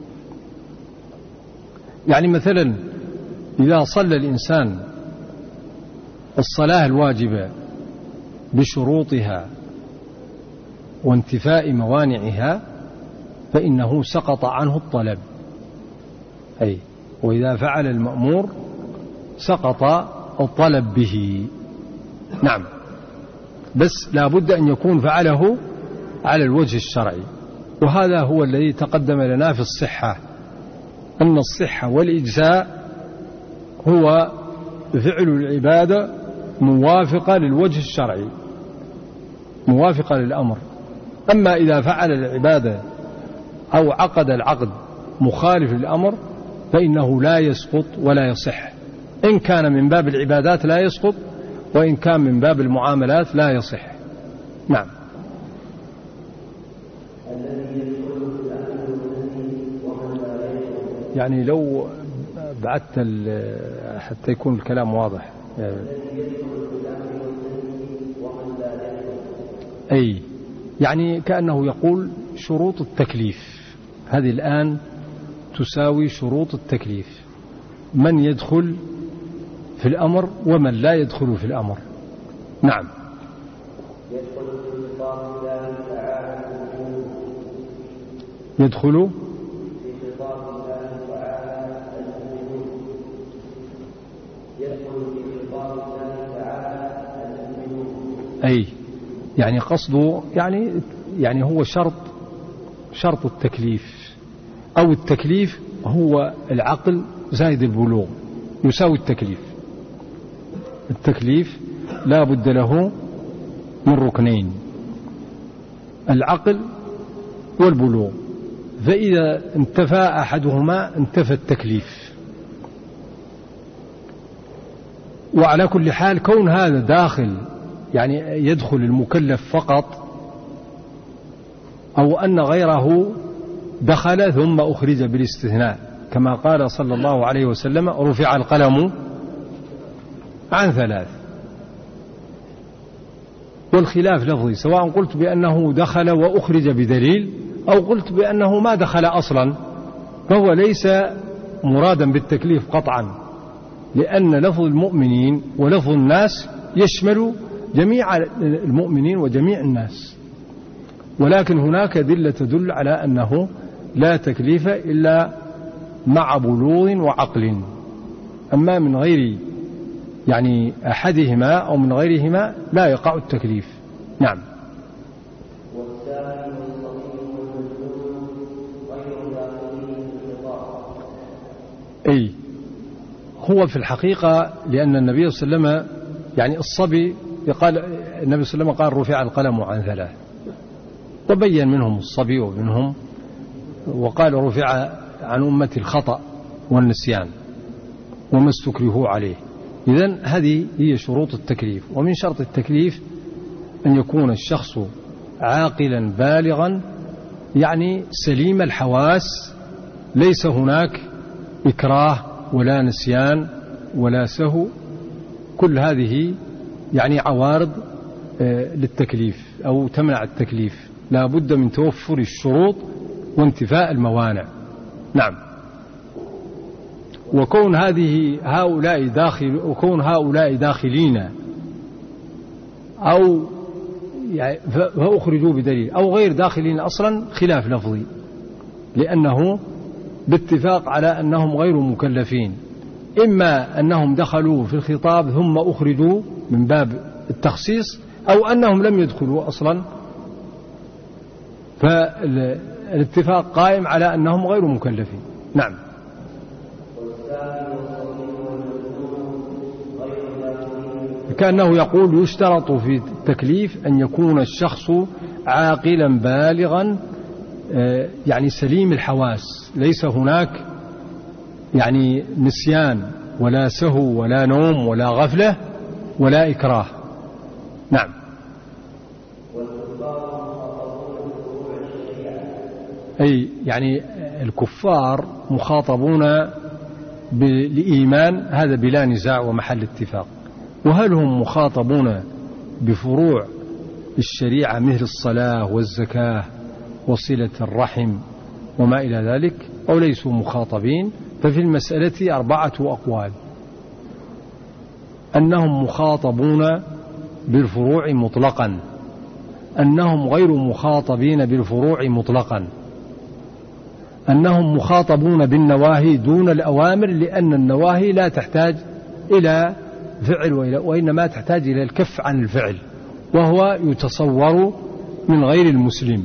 يعني مثلا إذا صلى الإنسان الصلاة الواجبة بشروطها وانتفاء موانعها فإنه سقط عنه الطلب. أي وإذا فعل المأمور سقط الطلب به. نعم، بس لا بد أن يكون فعله على الوجه الشرعي، وهذا هو الذي تقدم لنا في الصحة، أن الصحة والإجزاء هو فعل العبادة موافقة للوجه الشرعي، موافقة للأمر. أما إذا فعل العبادة أو عقد العقد مخالف للأمر فإنه لا يسقط ولا يصح، إن كان من باب العبادات لا يسقط، وإن كان من باب المعاملات لا يصح. نعم. يعني لو بعدت حتى يكون الكلام واضح. أي يعني كأنه يقول شروط التكليف هذه الآن تساوي شروط التكليف، من يدخل في الأمر ومن لا يدخل في الأمر. نعم. يدخل أي يعني قصده يعني يعني هو شرط شرط التكليف، أو التكليف هو العقل زائد البلوغ يساوي التكليف. التكليف لا بد له من ركنين، العقل والبلوغ، فإذا انتفى أحدهما انتفى التكليف. وعلى كل حال كون هذا داخل يعني يدخل المكلف فقط، أو أن غيره دخل ثم أخرج بالاستثناء، كما قال صلى الله عليه وسلم رفع القلم عن ثلاث. والخلاف لفظي، سواء قلت بأنه دخل وأخرج بدليل أو قلت بأنه ما دخل أصلا، فهو ليس مرادا بالتكليف قطعا، لأن لفظ المؤمنين ولفظ الناس يشمل جميع المؤمنين وجميع الناس، ولكن هناك أدلة تدل على أنه لا تكليف إلا مع بلوغ وعقل، أما من غير يعني أحدهما أو من غيرهما لا يقع التكليف. نعم. أي هو في الحقيقة لأن النبي صلى الله عليه وسلم يعني الصبي قال النبي صلى الله عليه وسلم قال رفع القلم عن ثلاث، وبين منهم الصبي ومنهم، وقال رفع عن أمة الخطأ والنسيان وما استكرهوا عليه. إذن هذه هي شروط التكليف. ومن شرط التكليف أن يكون الشخص عاقلا بالغا يعني سليم الحواس، ليس هناك إكراه ولا نسيان ولا سهو، كل هذه يعني عوارض للتكليف أو تمنع التكليف، لا بد من توفر الشروط وانتفاء الموانع. نعم. وكون هذه هؤلاء داخل وكون هؤلاء داخلين أو يعني فأخرجوا بدليل أو غير داخلين أصلا خلاف لفظي، لأنه باتفاق على أنهم غير مكلفين، إما أنهم دخلوا في الخطاب ثم أخرجوا من باب التخصيص، أو أنهم لم يدخلوا أصلا، فالاتفاق قائم على أنهم غير مكلفين. نعم. كأنه يقول يشترط في التكليف أن يكون الشخص عاقلا بالغا يعني سليم الحواس، ليس هناك يعني نسيان ولا سهو ولا نوم ولا غفلة ولا إكراه. نعم. أي يعني الكفار مخاطبون بالإيمان، هذا بلا نزاع ومحل اتفاق. وهل هم مخاطبون بفروع الشريعة مثل الصلاة والزكاة وصلة الرحم وما إلى ذلك، أو ليسوا مخاطبين؟ ففي المسألة أربعة أقوال: أنهم مخاطبون بالفروع مطلقا، أنهم غير مخاطبين بالفروع مطلقا، أنهم مخاطبون بالنواهي دون الأوامر، لأن النواهي لا تحتاج إلى فعل وإنما تحتاج إلى الكف عن الفعل، وهو يتصور من غير المسلم.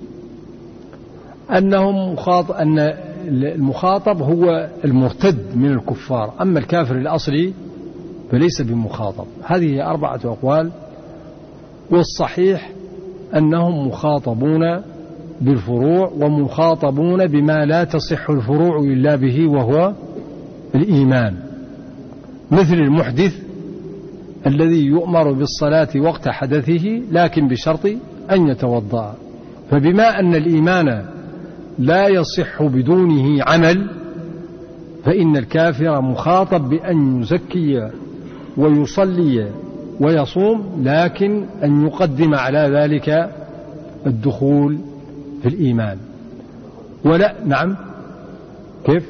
أنهم مخاطب أن المخاطب هو المرتد من الكفار، أما الكافر الأصلي فليس بمخاطب. هذه أربعة أقوال، والصحيح أنهم مخاطبون بالفروع ومخاطبون بما لا تصح الفروع إلا به، وهو الإيمان، مثل المحدث الذي يؤمر بالصلاة وقت حدثه لكن بشرط أن يتوضأ. فبما أن الإيمان لا يصح بدونه عمل، فإن الكافر مخاطب بأن يزكي ويصلي ويصوم، لكن أن يقدم على ذلك الدخول في الإيمان. ولا نعم كيف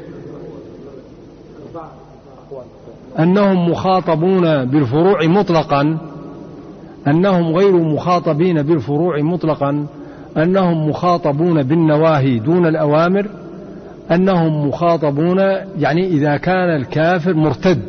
أنهم مخاطبون بالفروع مطلقا، أنهم غير مخاطبين بالفروع مطلقا، أنهم مخاطبون بالنواهي دون الأوامر، أنهم مخاطبون يعني إذا كان الكافر مرتد،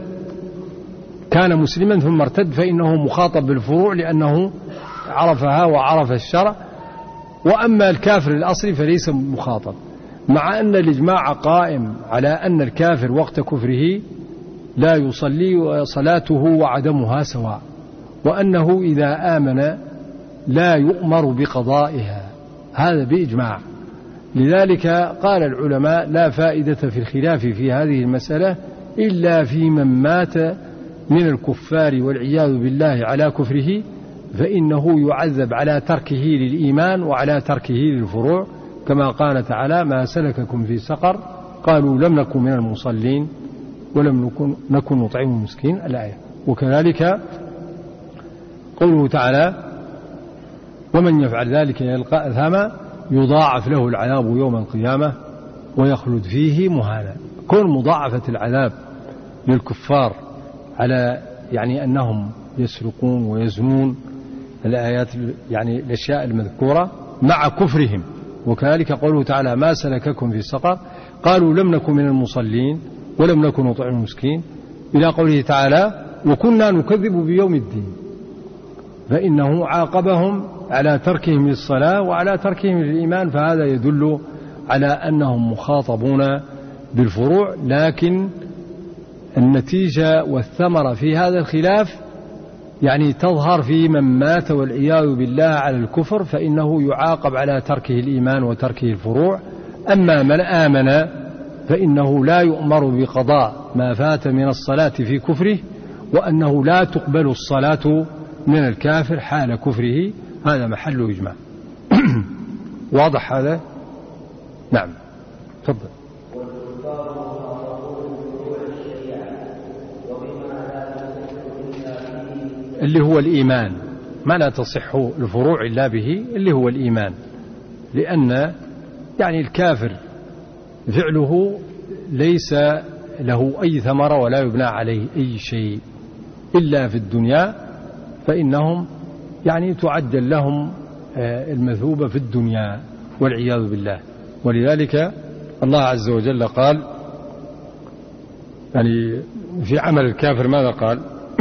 كان مسلما ثم ارتد، فإنه مخاطب بالفروع لأنه عرفها وعرف الشرع. وأما الكافر الأصلي فليس مخاطب، مع أن الإجماع قائم على أن الكافر وقت كفره لا يصلي وصلاته وعدمها سواء، وأنه إذا آمن لا يؤمر بقضائها، هذا بإجماع. لذلك قال العلماء لا فائدة في الخلاف في هذه المسألة إلا في من مات من الكفار والعياذ بالله على كفره، فإنه يعذب على تركه للإيمان وعلى تركه للفروع، كما قال تعالى ما سلككم في سقر قالوا لم نكن من المصلين ولم نكن, نكن نطعم المسكين الآية. وكذلك قوله تعالى ومن يفعل ذلك يلقى أثاما يضاعف له العذاب يوم القيامة ويخلد فيه مهانا. كون مضاعفة العذاب للكفار على يعني أنهم يسرقون ويزنون الآيات يعني الأشياء المذكورة مع كفرهم. وكذلك قوله تعالى ما سلككم في سقر قالوا لم نكن من المصلين ولم نكن نطعم المسكين، إلى قوله تعالى وكنا نكذب بيوم الدين، فإنه عاقبهم على تركهم للصلاة وعلى تركهم للإيمان، فهذا يدل على أنهم مخاطبون بالفروع. لكن النتيجة والثمرة في هذا الخلاف يعني تظهر في من مات والعياذ بالله على الكفر، فإنه يعاقب على تركه الإيمان وتركه الفروع. أما من آمن فإنه لا يؤمر بقضاء ما فات من الصلاة في كفره، وأنه لا تقبل الصلاة من الكافر حال كفره، هذا محل إجماع. واضح هذا؟ نعم تفضل. اللي هو الإيمان، ما لا تصح الفروع إلا به اللي هو الإيمان، لأن يعني الكافر فعله ليس له أي ثمرة ولا يبنى عليه أي شيء إلا في الدنيا، فإنهم يعني تعجل لهم المثوبة في الدنيا والعياذ بالله. ولذلك الله عز وجل قال يعني في عمل الكافر ماذا قال؟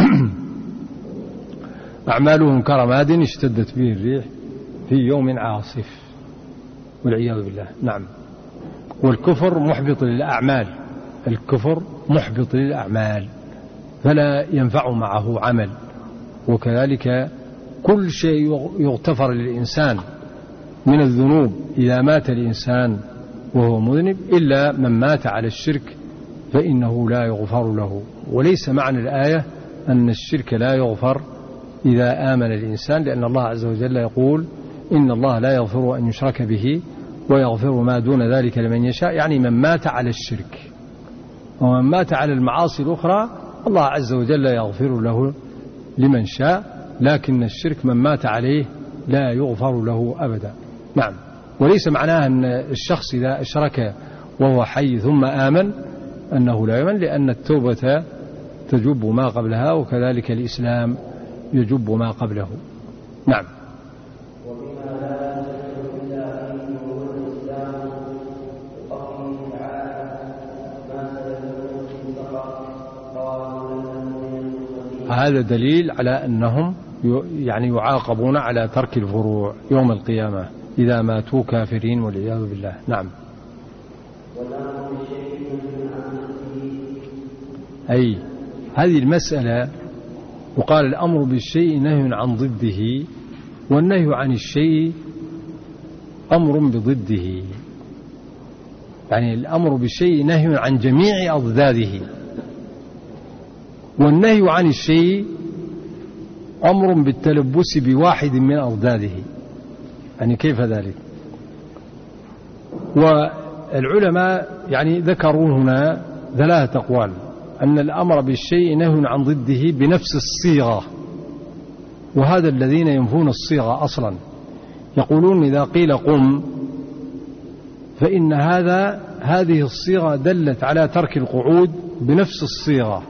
أعمالهم كرماد اشتدت به الريح في يوم عاصف والعياذ بالله. نعم. والكفر محبط للأعمال، الكفر محبط للأعمال فلا ينفع معه عمل. وكذلك كل شيء يغتفر للإنسان من الذنوب إذا مات الإنسان وهو مذنب، إلا من مات على الشرك فإنه لا يغفر له. وليس معنى الآية أن الشرك لا يغفر إذا آمن الإنسان، لأن الله عز وجل يقول إن الله لا يغفر أن يشرك به ويغفر ما دون ذلك لمن يشاء، يعني من مات على الشرك. ومن مات على المعاصي الأخرى الله عز وجل يغفر له لمن شاء، لكن الشرك من مات عليه لا يغفر له أبدا. نعم. وليس معناه أن الشخص إذا أشرك وهو حي ثم آمن أنه لا يؤمن، لأن التوبة تجب ما قبلها، وكذلك الإسلام يجب ما قبله. نعم. هذا دليل على أنهم يعني يعاقبون على ترك الفروع يوم القيامة إذا ماتوا كافرين والعياذ بالله. نعم. أي هذه المسألة وقال الأمر بالشيء نهي عن ضده، والنهي عن الشيء أمر بضده، يعني الأمر بالشيء نهي عن جميع أضداده، والنهي عن الشيء أمر بالتلبس بواحد من أضداده. يعني كيف ذلك؟ والعلماء يعني ذكروا هنا ثلاثة أقوال: أن الأمر بالشيء نهي عن ضده بنفس الصيغة، وهذا الذين ينفون الصيغة أصلا، يقولون إذا قيل قم فإن هذا هذه الصيغة دلت على ترك القعود بنفس الصيغة.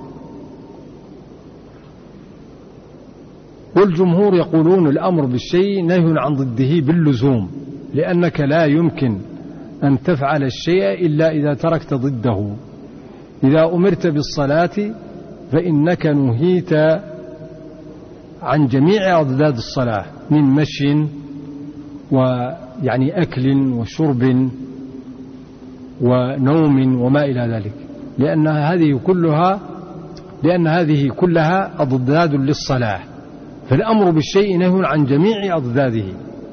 والجمهور يقولون الأمر بالشيء نهي عن ضده باللزوم، لأنك لا يمكن أن تفعل الشيء إلا إذا تركت ضده. إذا أمرت بالصلاة فإنك نهيت عن جميع أضداد الصلاة من مشي ويعني أكل وشرب ونوم وما إلى ذلك، لأن هذه كلها لأن هذه كلها أضداد للصلاة، فالأمر بالشيء نهي عن جميع أضداده،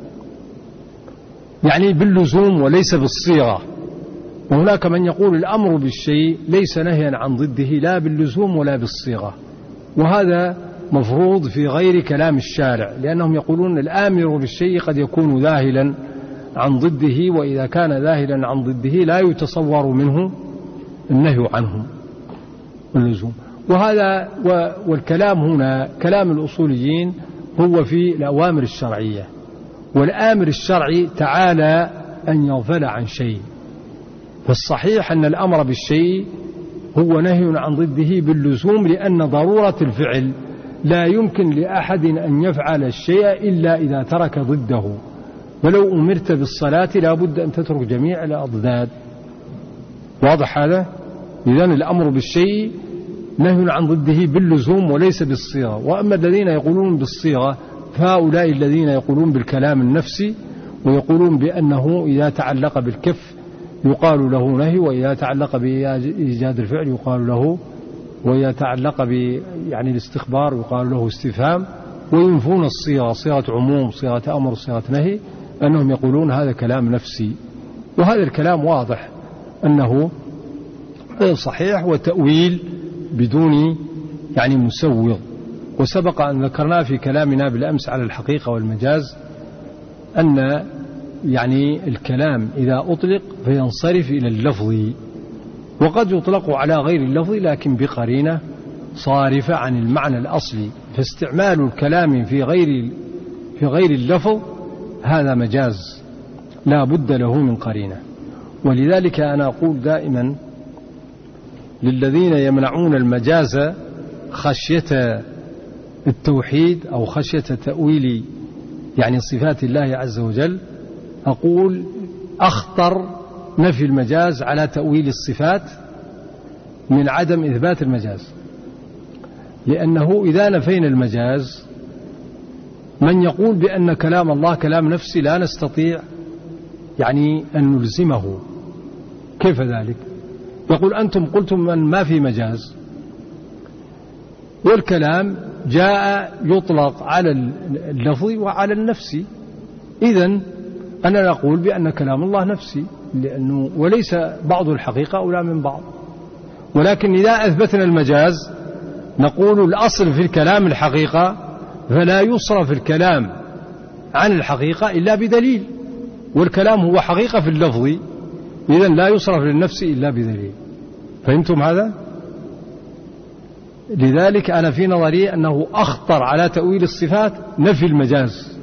يعني باللزوم وليس بالصيغة. وهناك من يقول الأمر بالشيء ليس نهيا عن ضده لا باللزوم ولا بالصيغة، وهذا مفروض في غير كلام الشارع، لأنهم يقولون الآمر بالشيء قد يكون ذاهلا عن ضده، وإذا كان ذاهلا عن ضده لا يتصور منه النهي عنه اللزوم. وهذا والكلام هنا كلام الأصوليين هو في الأوامر الشرعية، والآمر الشرعي تعالى أن يغفل عن شيء، فالصحيح أن الأمر بالشيء هو نهي عن ضده باللزوم، لأن ضرورة الفعل لا يمكن لأحد أن يفعل الشيء إلا إذا ترك ضده. ولو أمرت بالصلاة لا بد أن تترك جميع الأضداد. واضح هذا؟ إذن الأمر بالشيء نهي عن ضده باللزوم وليس بالصيغة. وأما الذين يقولون بالصيغة فهؤلاء الذين يقولون بالكلام النفسي، ويقولون بأنه إذا تعلق بالكف يقال له نهي، وإذا تعلق بإيجاد الفعل يقال له، وإذا تعلق ب يعني الاستخبار يقال له استفهام، وينفون الصيغة، صيغة عموم، صيغة أمر، صيغة نهي، أنهم يقولون هذا كلام نفسي. وهذا الكلام واضح أنه صحيح وتأويل بدون يعني مسوغ. وسبق أن ذكرنا في كلامنا بالأمس على الحقيقة والمجاز أن يعني الكلام إذا أطلق فينصرف إلى اللفظ، وقد يطلق على غير اللفظ لكن بقرينة صارفة عن المعنى الأصلي، فاستعمال الكلام في غير في غير اللفظ هذا مجاز لا بد له من قرينة. ولذلك أنا أقول دائما للذين يمنعون المجاز خشية التوحيد أو خشية تأويل يعني صفات الله عز وجل، أقول أخطر نفي المجاز على تأويل الصفات من عدم إثبات المجاز، لأنه إذا نفينا المجاز من يقول بأن كلام الله كلام نفسي لا نستطيع يعني أن نلزمه. كيف ذلك؟ يقول أنتم قلتم من ما في مجاز، والكلام جاء يطلق على اللفظ وعلى النفسي، إذن أنا نقول بأن كلام الله نفسي، لأنه وليس بعض الحقيقة أولى من بعض. ولكن إذا أثبتنا المجاز نقول الأصل في الكلام الحقيقة، فلا يصرف الكلام عن الحقيقة إلا بدليل، والكلام هو حقيقة في اللفظ، إذن لا يصرف للنفس إلا بدليل. فهمتم هذا؟ لذلك أنا في نظري أنه أخطر على تأويل الصفات نفي المجاز،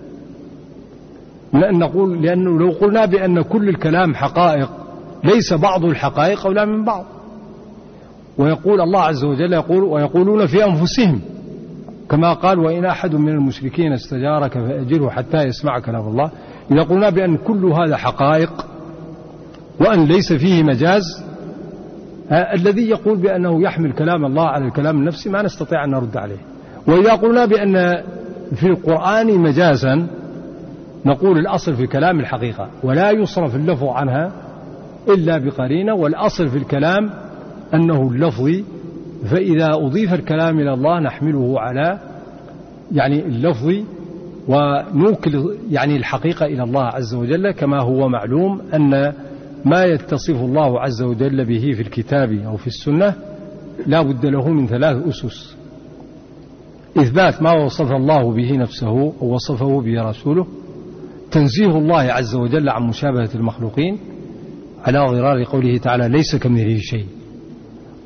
لأن نقول لأنه لو قلنا بأن كل الكلام حقائق ليس بعض الحقائق أولى من بعض. ويقول الله عز وجل يقول ويقولون في أنفسهم كما قال وإن أحد من المشركين استجارك فأجره حتى يسمع كلام الله. إذا قلنا بأن كل هذا حقائق وأن ليس فيه مجاز، الذي يقول بأنه يحمل كلام الله على الكلام النفسي ما نستطيع أن نرد عليه. وإذا قلنا بأن في القرآن مجازا نقول الأصل في الكلام الحقيقة ولا يصرف اللفظ عنها إلا بقرينة، والأصل في الكلام أنه اللفظي، فإذا أضيف الكلام إلى الله نحمله على يعني اللفظي ونوكل يعني الحقيقة إلى الله عز وجل، كما هو معلوم أن ما يتصف الله عز وجل به في الكتاب أو في السنة لا بد له من ثلاث أسس: إثبات ما وصف الله به نفسه ووصفه به رسوله، تنزيه الله عز وجل عن مشابهة المخلوقين على غرار قوله تعالى ليس كمثله شيء،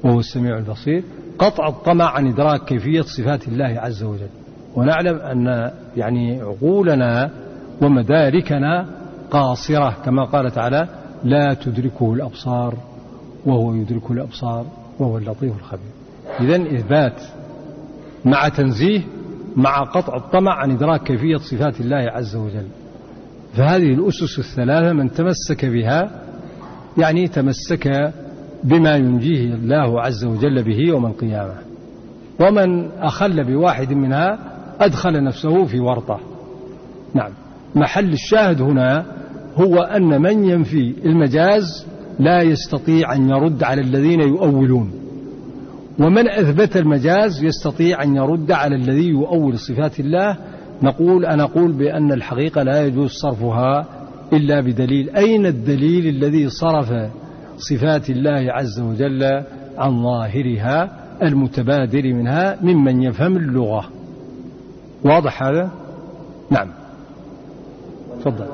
وهو السميع البصير. قطع الطمع عن إدراك كيفية صفات الله عز وجل. ونعلم أن يعني عقولنا ومداركنا قاصرة كما قال تعالى لا تدركه الأبصار وهو يدرك الأبصار وهو اللطيف الخبير. إذن إثبات مع تنزيه مع قطع الطمع عن إدراك كيفية صفات الله عز وجل. فهذه الأسس الثلاثة من تمسك بها يعني تمسك بما ينجيه الله عز وجل به يوم القيامة، ومن أخل بواحد منها أدخل نفسه في ورطة. نعم، محل الشاهد هنا هو أن من ينفي المجاز لا يستطيع أن يرد على الذين يؤولون، ومن أثبت المجاز يستطيع أن يرد على الذي يؤول صفات الله. نقول أنا أقول بأن الحقيقة لا يجوز صرفها إلا بدليل. أين الدليل الذي صرف صفات الله عز وجل عن ظاهرها المتبادر منها ممن يفهم اللغة؟ واضح هذا؟ نعم، تفضل.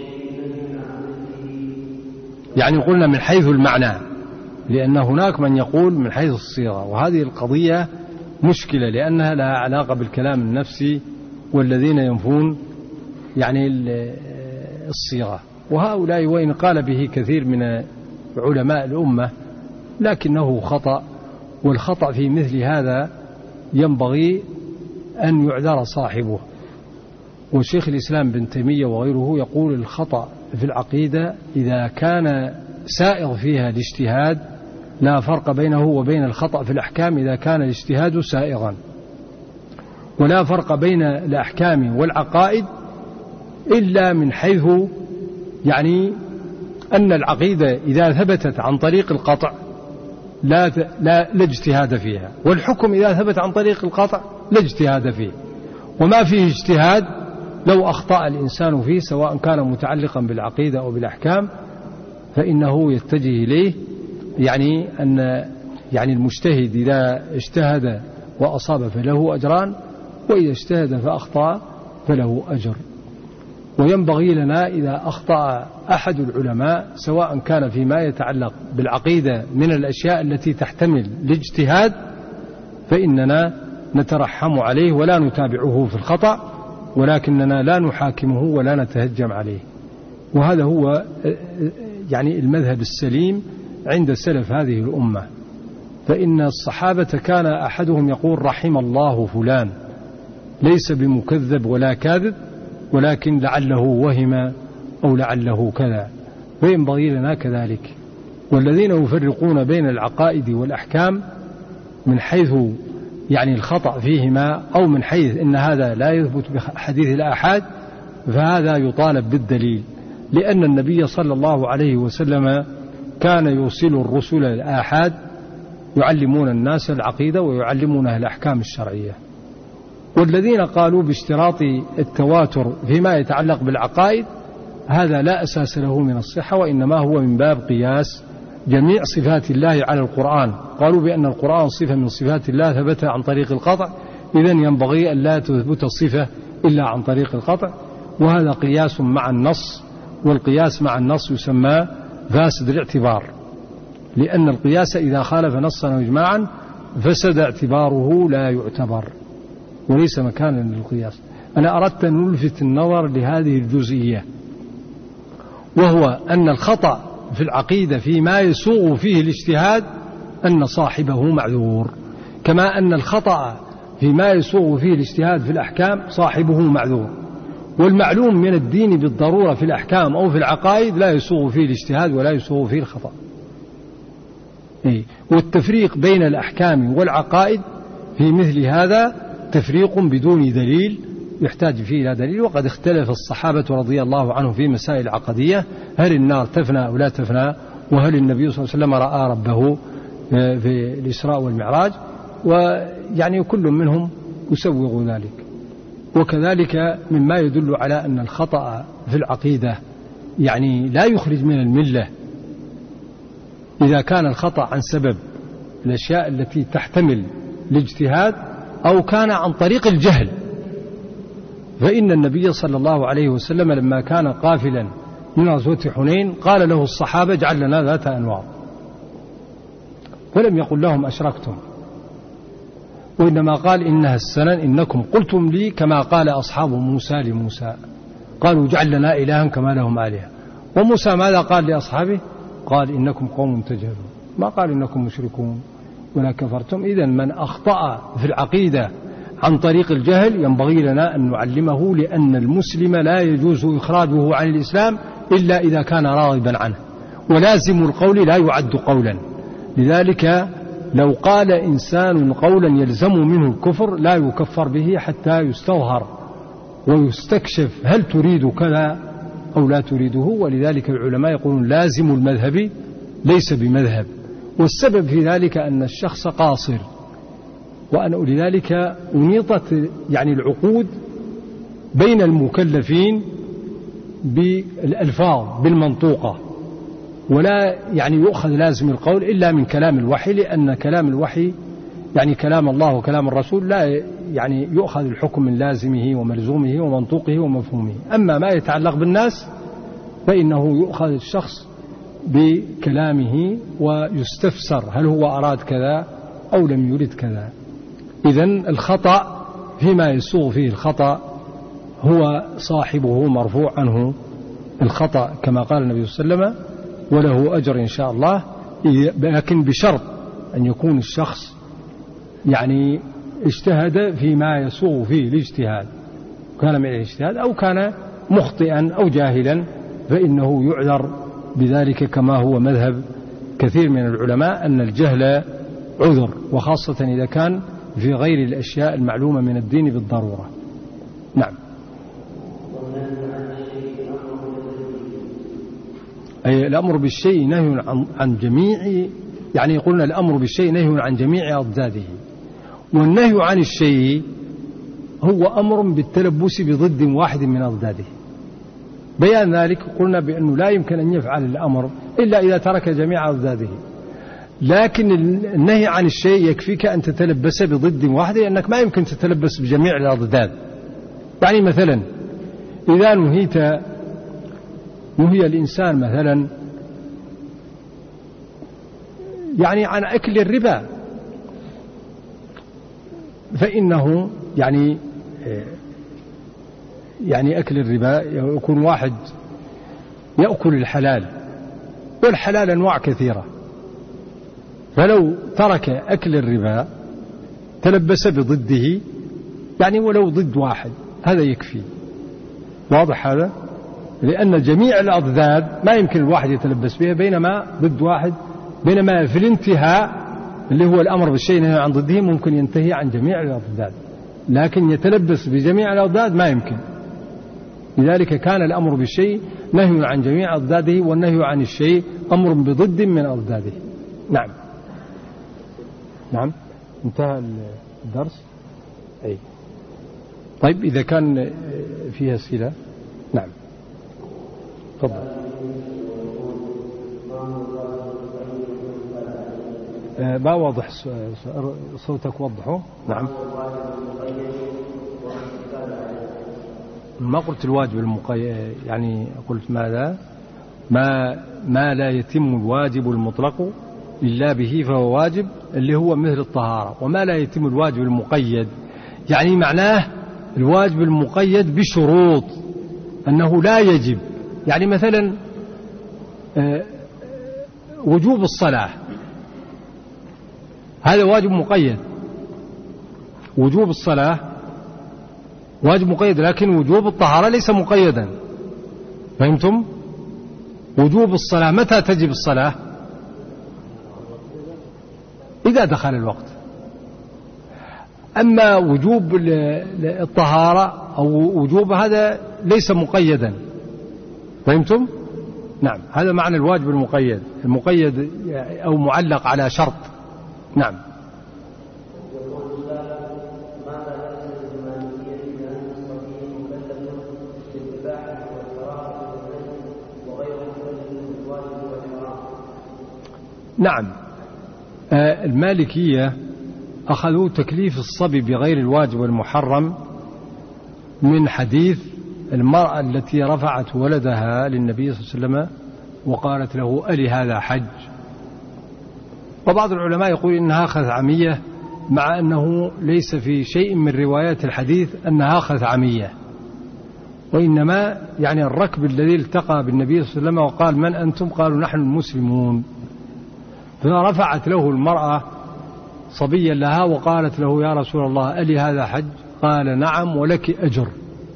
يعني قلنا من حيث المعنى، لأن هناك من يقول من حيث الصيغة، وهذه القضية مشكلة لأنها لها علاقة بالكلام النفسي والذين ينفون يعني الصيغة. وهؤلاء وإن قال به كثير من علماء الأمة لكنه خطأ، والخطأ في مثل هذا ينبغي أن يعذر صاحبه. وشيخ الإسلام بن تيمية وغيره يقول الخطأ في العقيدة إذا كان سائغ فيها الاجتهاد لا فرق بينه وبين الخطأ في الأحكام إذا كان الاجتهاد سائغا، ولا فرق بين الأحكام والعقائد إلا من حيث يعني أن العقيدة إذا ثبتت عن طريق القطع لا لا لا اجتهاد فيها، والحكم إذا ثبت عن طريق القطع لا اجتهاد فيه. وما فيه اجتهاد لو أخطأ الإنسان فيه سواء كان متعلقا بالعقيدة أو بالأحكام فإنه يتجه إليه، يعني أن يعني المجتهد إذا اجتهد وأصاب فله أجران، وإذا اجتهد فأخطأ فله أجر. وينبغي لنا إذا أخطأ أحد العلماء سواء كان فيما يتعلق بالعقيدة من الأشياء التي تحتمل الاجتهاد فإننا نترحم عليه ولا نتابعه في الخطأ، ولكننا لا نحاكمه ولا نتهجم عليه. وهذا هو يعني المذهب السليم عند سلف هذه الأمة. فإن الصحابة كان أحدهم يقول رحم الله فلان، ليس بمكذب ولا كاذب ولكن لعله وهم أو لعله كذا، وينبغي لنا كذلك. والذين يفرقون بين العقائد والأحكام من حيث يعني الخطأ فيهما أو من حيث إن هذا لا يثبت بحديث الآحاد فهذا يطالب بالدليل، لأن النبي صلى الله عليه وسلم كان يرسل الرسل الآحاد يعلمون الناس العقيدة ويعلمونها الأحكام الشرعية. والذين قالوا باشتراط التواتر فيما يتعلق بالعقائد هذا لا أساس له من الصحة، وإنما هو من باب قياس جميع صفات الله على القرآن. قالوا بأن القرآن صفة من صفات الله ثبت عن طريق القطع، إذن ينبغي أن لا تثبت الصفة إلا عن طريق القطع، وهذا قياس مع النص، والقياس مع النص يسمى فاسد الاعتبار، لأن القياس إذا خالف نصا وإجماعا فسد اعتباره لا يعتبر وليس مكانا للقياس. أنا أردت أن نلفت النظر لهذه الجزئية، وهو أن الخطأ في العقيدة فيما يسوغ فيه الاجتهاد أن صاحبه معذور، كما أن الخطأ فيما يسوغ فيه الاجتهاد في الأحكام صاحبه معذور. والمعلوم من الدين بالضرورة في الأحكام أو في العقائد لا يسوغ فيه الاجتهاد ولا يسوغ فيه الخطأ. والتفريق بين الأحكام والعقائد في مثل هذا تفريق بدون دليل يحتاج فيه إلى دليل. وقد اختلف الصحابة رضي الله عنهم في مسائل عقدية، هل النار تفنى أو لا تفنى، وهل النبي صلى الله عليه وسلم رأى ربه في الإسراء والمعراج، ويعني كل منهم يسوغ ذلك. وكذلك مما يدل على أن الخطأ في العقيدة يعني لا يخرج من الملة إذا كان الخطأ عن سبب الأشياء التي تحتمل الاجتهاد أو كان عن طريق الجهل. فإن النبي صلى الله عليه وسلم لما كان قافلا من غزوة حنين قال له الصحابة اجعل لنا ذات أنواط، فلم يقل لهم أشركتم، وإنما قال إنها السنن إنكم قلتم لي كما قال أصحاب موسى لموسى قالوا اجعل لنا إلها كما لهم آلهة. وموسى ماذا قال لأصحابه؟ قال إنكم قوم تجهلون، ما قال إنكم مشركون ولا كفرتم. إذن من أخطأ في العقيدة عن طريق الجهل ينبغي لنا أن نعلمه، لأن المسلم لا يجوز إخراجه عن الإسلام إلا إذا كان راغبا عنه، ولازم القول لا يعد قولا. لذلك لو قال إنسان قولا يلزم منه الكفر لا يكفر به حتى يستظهر ويستكشف هل تريد كذا أو لا تريده. ولذلك العلماء يقولون لازم المذهب ليس بمذهب، والسبب في ذلك أن الشخص قاصر، وأن لذلك أنيطت يعني العقود بين المكلفين بالألفاظ بالمنطوقة، ولا يعني يؤخذ لازم القول إلا من كلام الوحي، لأن كلام الوحي يعني كلام الله وكلام الرسول لا يعني يؤخذ الحكم من لازمه وملزومه ومنطوقه ومفهومه. أما ما يتعلق بالناس فإنه يؤخذ الشخص بكلامه ويستفسر هل هو أراد كذا أو لم يرد كذا. إذن الخطأ فيما يسوغ فيه الخطأ هو صاحبه مرفوع عنه الخطأ كما قال النبي صلى الله عليه وسلم، وله أجر إن شاء الله، لكن بشرط أن يكون الشخص يعني اجتهد فيما يسوغ فيه الاجتهاد، كان من الاجتهاد أو كان مخطئا أو جاهلا فإنه يعذر بذلك، كما هو مذهب كثير من العلماء أن الجهل عذر، وخاصة إذا كان في غير الأشياء المعلومة من الدين بالضرورة. نعم. أي الأمر بالشيء نهي عن جميع، يعني قلنا الأمر بالشيء نهي عن جميع أضداده، والنهي عن الشيء هو أمر بالتلبس بضد واحد من أضداده. بيان ذلك قلنا بأنه لا يمكن أن يفعل الأمر إلا إذا ترك جميع أضداده، لكن النهي عن الشيء يكفيك أن تتلبس بضد واحد، لأنك ما يمكن تتلبس بجميع الأضداد. يعني مثلا إذا نهيت نهي الإنسان مثلا يعني عن أكل الربا، فإنه يعني يعني أكل الربا يكون واحد يأكل الحلال، والحلال أنواع كثيرة، فلو ترك أكل الربا تلبس بضده، يعني ولو ضد واحد هذا يكفي. واضح هذا؟ لأن جميع الأضداد ما يمكن الواحد يتلبس بها، بينما ضد واحد، بينما في الانتهاء اللي هو الأمر بالشيء نهي عن ضده ممكن ينتهي عن جميع الأضداد، لكن يتلبس بجميع الأضداد ما يمكن. لذلك كان الأمر بالشيء نهي عن جميع أضداده، والنهي عن الشيء أمر بضد من أضداده. نعم. نعم انتهى الدرس. أي طيب إذا كان فيها أسئلة. نعم تفضل. ما واضح صوتك، وضحه. نعم. ما قلت الواجب المقيد، يعني قلت ماذا؟ ما ما لا يتم الواجب المطلق إلا به فهو واجب، اللي هو مثل الطهارة. وما لا يتم الواجب المقيد يعني معناه الواجب المقيد بشروط أنه لا يجب. يعني مثلا وجوب الصلاة هذا واجب مقيد، وجوب الصلاة واجب مقيد، لكن وجوب الطهارة ليس مقيدا. فهمتم؟ وجوب الصلاة متى تجب الصلاة؟ إذا دخل الوقت. أما وجوب الطهارة أو وجوب هذا ليس مقيدا. فهمتم؟ نعم، هذا معنى الواجب المقيد، المقيد أو معلق على شرط. نعم. نعم. آه المالكية أخذوا تكليف الصبي بغير الواجب والمحرم من حديث المرأة التي رفعت ولدها للنبي صلى الله عليه وسلم وقالت له ألي هذا حج؟ وبعض العلماء يقول إنها خثعمية، مع أنه ليس في شيء من روايات الحديث أنها خثعمية، وإنما يعني الركب الذي التقى بالنبي صلى الله عليه وسلم وقال من أنتم؟ قالوا نحن المسلمون، فرفعت له المرأة صبيا لها وقالت له يا رسول الله ألي هذا حج؟ قال نعم ولك أجر.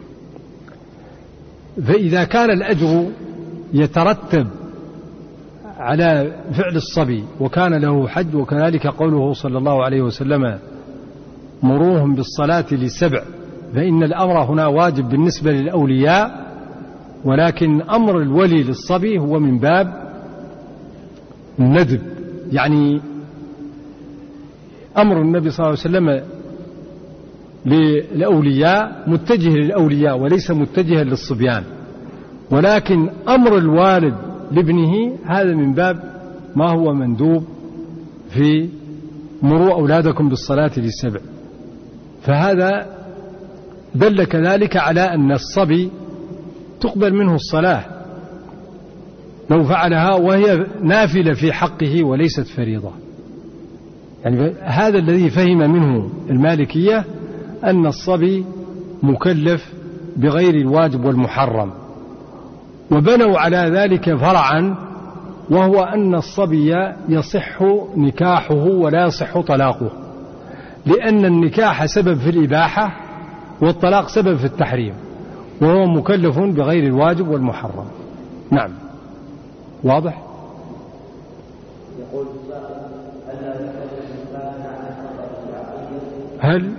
فإذا كان الأجر يترتب على فعل الصبي وكان له حج، وكذلك قوله صلى الله عليه وسلم مروهم بالصلاة لسبع، فإن الأمر هنا واجب بالنسبة للأولياء، ولكن أمر الولي للصبي هو من باب الندب، يعني أمر النبي صلى الله عليه وسلم للأولياء متجه للأولياء وليس متجها للصبيان، ولكن أمر الوالد لابنه هذا من باب ما هو مندوب في مروا أولادكم بالصلاة للسبع. فهذا دل كذلك على أن الصبي تقبل منه الصلاة لو فعلها وهي نافلة في حقه وليست فريضة. يعني هذا الذي فهم منه المالكية أن الصبي مكلف بغير الواجب والمحرم، وبنوا على ذلك فرعا، وهو أن الصبي يصح نكاحه ولا يصح طلاقه، لأن النكاح سبب في الإباحة والطلاق سبب في التحريم، وهو مكلف بغير الواجب والمحرم. نعم واضح؟ هل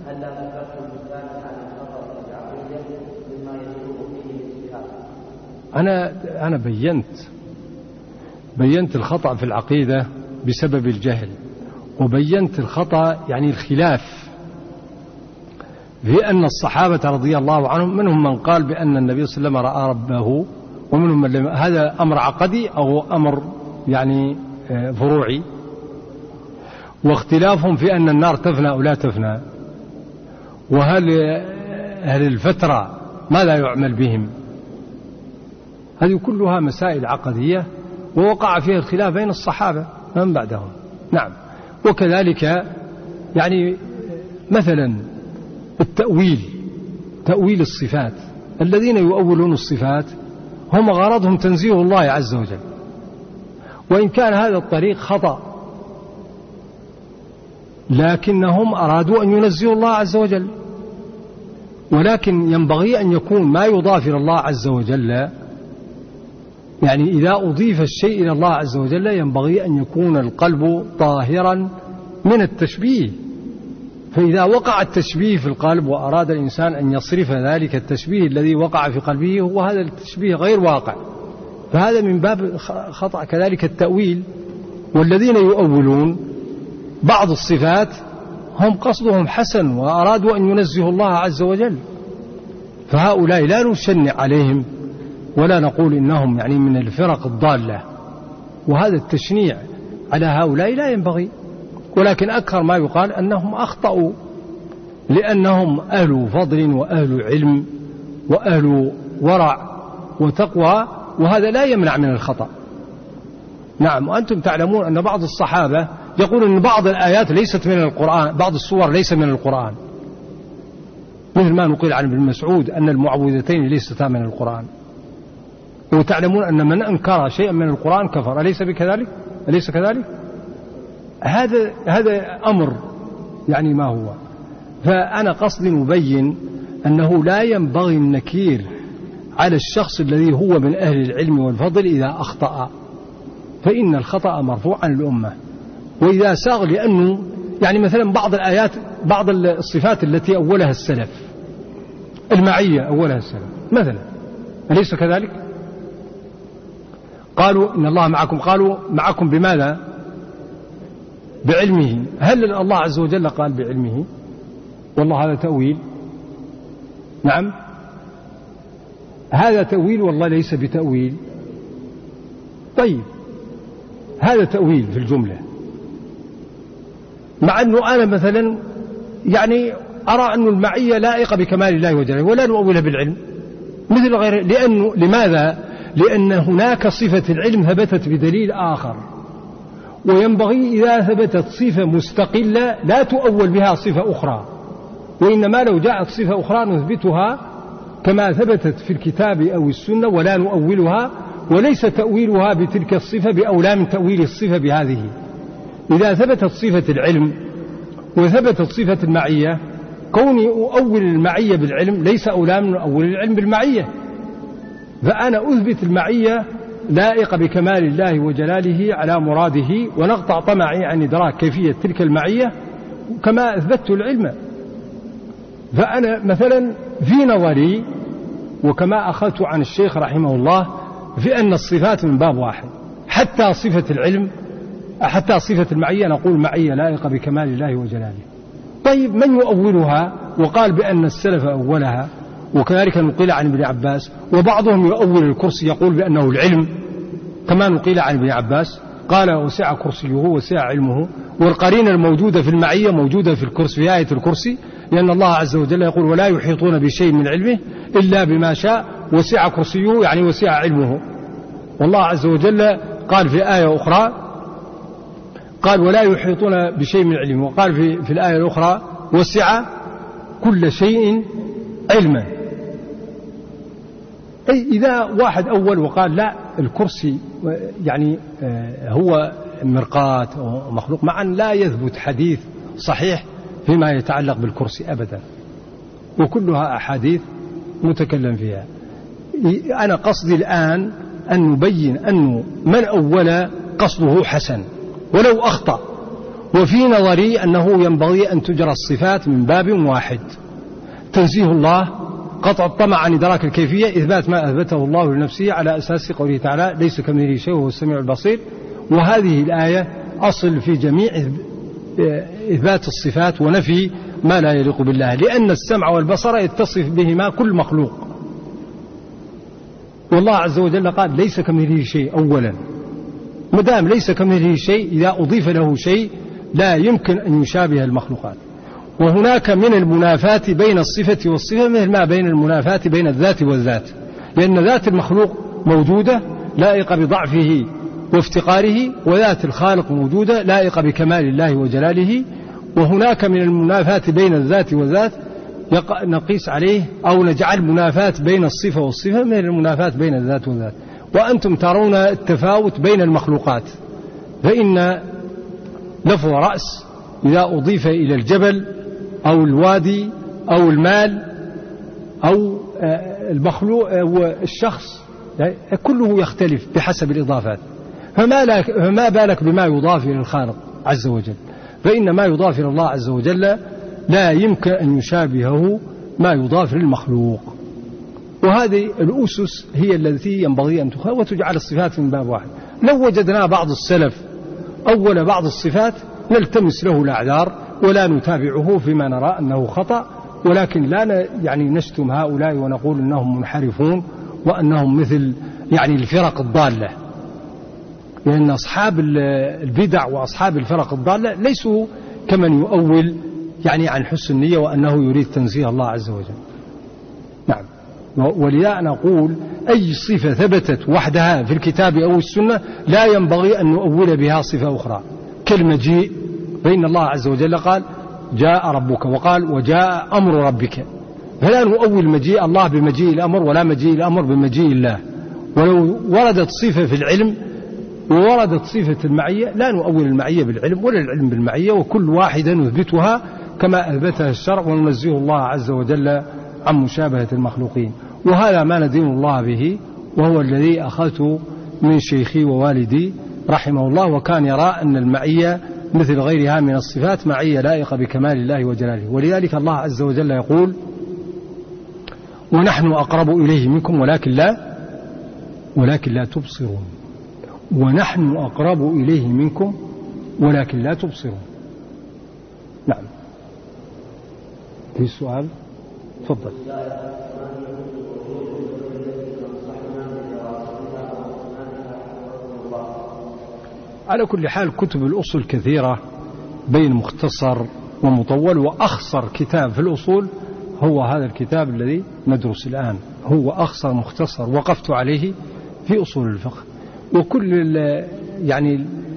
أنا أنا بينت بينت الخطأ في العقيدة بسبب الجهل، وبينت الخطأ يعني الخلاف في أن الصحابة رضي الله عنهم منهم من قال بأن النبي صلى الله عليه وسلم رأى ربه، ومنهم من لم. هذا أمر عقدي أو أمر يعني فروعي، واختلافهم في أن النار تفنى أو لا تفنى، وهل هل الفترة ماذا يعمل بهم، هذه كلها مسائل عقدية ووقع فيها الخلاف بين الصحابة من بعدهم. نعم. وكذلك يعني مثلا التأويل، تأويل الصفات، الذين يؤولون الصفات هم غرضهم تنزيه الله عز وجل، وإن كان هذا الطريق خطأ لكنهم أرادوا أن ينزهوا الله عز وجل، ولكن ينبغي أن يكون ما يضاف إلى الله عز وجل، يعني إذا أضيف الشيء إلى الله عز وجل ينبغي أن يكون القلب طاهرا من التشبيه، فإذا وقع التشبيه في القلب وأراد الإنسان أن يصرف ذلك التشبيه الذي وقع في قلبه وهذا التشبيه غير واقع، فهذا من باب خطأ. كذلك التأويل، والذين يؤولون بعض الصفات هم قصدهم حسن وأرادوا أن ينزهوا الله عز وجل، فهؤلاء لا نشنع عليهم ولا نقول إنهم يعني من الفرق الضالة، وهذا التشنيع على هؤلاء لا ينبغي، ولكن أكثر ما يقال أنهم أخطأوا لأنهم أهل فضل وأهل علم وأهل ورع وتقوى، وهذا لا يمنع من الخطأ. نعم. وأنتم تعلمون أن بعض الصحابة يقول أن بعض الآيات ليست من القرآن، بعض السور ليس من القرآن، مثل ما نقول عن ابن مسعود أن المعوذتين ليستا من القرآن، وتعلمون أن من أنكر شيئا من القرآن كفر، أليس بكذلك؟ أليس كذلك؟ هذا هذا أمر يعني ما هو. فأنا قصدي مبين أنه لا ينبغي النكير على الشخص الذي هو من أهل العلم والفضل إذا أخطأ، فإن الخطأ مرفوع عن الأمة. وإذا ساغ، لأنه يعني مثلا بعض الآيات بعض الصفات التي أولها السلف، المعية أولها السلف مثلا، أليس كذلك؟ قالوا إن الله معكم، قالوا معكم بماذا؟ بعلمه. هل الله عز وجل قال بعلمه؟ والله هذا تأويل. نعم، هذا تأويل والله ليس بتأويل. طيب هذا تأويل في الجملة، مع أنه أنا مثلا يعني أرى أن المعية لائقة بكمال الله وجلاله ولا نؤولها بالعلم مثل غيره. لأنه لماذا؟ لأن هناك صفة العلم ثبتت بدليل آخر، وينبغي إذا ثبتت صفة مستقلة لا تؤول بها صفة أخرى، وإنما لو جاءت صفة أخرى نثبتها كما ثبتت في الكتاب أو السنة ولا نؤولها، وليس تأويلها بتلك الصفة بأولى من تأويل الصفة بهذه. إذا ثبتت صفة العلم وثبتت صفة المعية، كوني أؤول المعية بالعلم ليس أولى من أول العلم بالمعية، فأنا أثبت المعية لائقة بكمال الله وجلاله على مراده، ونقطع طمعي عن إدراك كيفية تلك المعية كما أثبت العلم. فأنا مثلا في نظري وكما أخذت عن الشيخ رحمه الله في أن الصفات من باب واحد، حتى صفة العلم حتى صفة المعية نقول معية لائقة بكمال الله وجلاله. طيب من يؤولها وقال بأن السلف أولها، وكذلك نقيل عن ابن عباس، وبعضهم يؤول الكرسي يقول بأنه العلم كما نقيل عن ابن عباس، قال وسع كرسيه وسع علمه، والقرينة الموجودة في المعية موجودة في الكرسي في آية الكرسي، لأن الله عز وجل يقول ولا يحيطون بشيء من علمه إلا بما شاء وسع كرسيه يعني وسع علمه. والله عز وجل قال في آية أخرى قال ولا يحيطون بشيء من علمه، وقال في, في الآية الأخرى وسع كل شيء علما. أي إذا واحد أول وقال لا الكرسي يعني هو مرقاة أو مخلوق، مع أن لا يثبت حديث صحيح فيما يتعلق بالكرسي أبدا، وكلها أحاديث متكلم فيها. أنا قصدي الآن أن نبين أنه من أول قصده حسن ولو أخطأ، وفي نظري أنه ينبغي أن تجرى الصفات من باب واحد، تنزيه الله، قطع الطمع عن إدراك الكيفية، إثبات ما أثبته الله لنفسه على أساس قوله تعالى ليس كمثله شيء وهو السميع البصير. وهذه الآية أصل في جميع إثبات الصفات ونفي ما لا يليق بالله، لأن السمع والبصر يتصف بهما كل مخلوق، والله عز وجل قال ليس كمثله شيء. أولا مدام ليس كمثله شيء إذا أضيف له شيء لا يمكن أن يشابه المخلوقات. وهناك من المنافاة بين الصفة والصفة مثل ما بين المنافاة بين الذات والذات، لأن ذات المخلوق موجودة لائقة بضعفه وافتقاره، وذات الخالق موجودة لائقة بكمال الله وجلاله. وهناك من المنافاة بين الذات والذات نقيس عليه أو نجعل منافاة بين الصفة والصفة مثل المنافاة بين الذات والذات. وأنتم ترون التفاوت بين المخلوقات، فإن لفظ رأس إذا أضيف إلى الجبل أو الوادي أو المال أو المخلوق أو الشخص كله يختلف بحسب الإضافات، فما, فما بالك بما يضاف إلى الخالق عز وجل؟ فإن ما يضاف إلى الله عز وجل لا يمكن أن يشابهه ما يضاف للمخلوق. وهذه الأسس هي التي ينبغي أن تخاف وتجعل الصفات من باب واحد. لو وجدنا بعض السلف أول بعض الصفات نلتمس له الأعذار ولا نتابعه فيما نرى أنه خطأ، ولكن لا يعني نشتم هؤلاء ونقول أنهم منحرفون وأنهم مثل يعني الفرق الضالة، لأن أصحاب البدع وأصحاب الفرق الضالة ليسوا كمن يؤول يعني عن حسن النية وأنه يريد تنزيه الله عز وجل. نعم. ولذا نقول أي صفة ثبتت وحدها في الكتاب أو السنة لا ينبغي أن نؤول بها صفة أخرى، كالمجيء، فإن الله عز وجل قال جاء ربك، وقال وجاء أمر ربك، فلا نؤول مجيء الله بمجيء الأمر ولا مجيء الأمر بمجيء الله. ولو وردت صفة في العلم ووردت صفة المعية لا نؤول المعية بالعلم ولا العلم بالمعية، وكل واحدة نثبتها كما أثبتها الشرع، وننزه الله عز وجل عن مشابهة المخلوقين. وهذا ما ندين الله به، وهو الذي أخذته من شيخي ووالدي رحمه الله، وكان يرى أن المعية مثل غيرها من الصفات معية لائقة بكمال الله وجلاله. ولذلك الله عز وجل يقول ونحن أقرب إليه منكم ولكن لا ولكن لا تبصرون، ونحن أقرب إليه منكم ولكن لا تبصرون. نعم. في سؤال؟ تفضل. على كل حال كتب الأصول كثيرة بين مختصر ومطول، وأخصر كتاب في الأصول هو هذا الكتاب الذي ندرس الآن، هو أخصر مختصر وقفت عليه في أصول الفقه. وكل يعني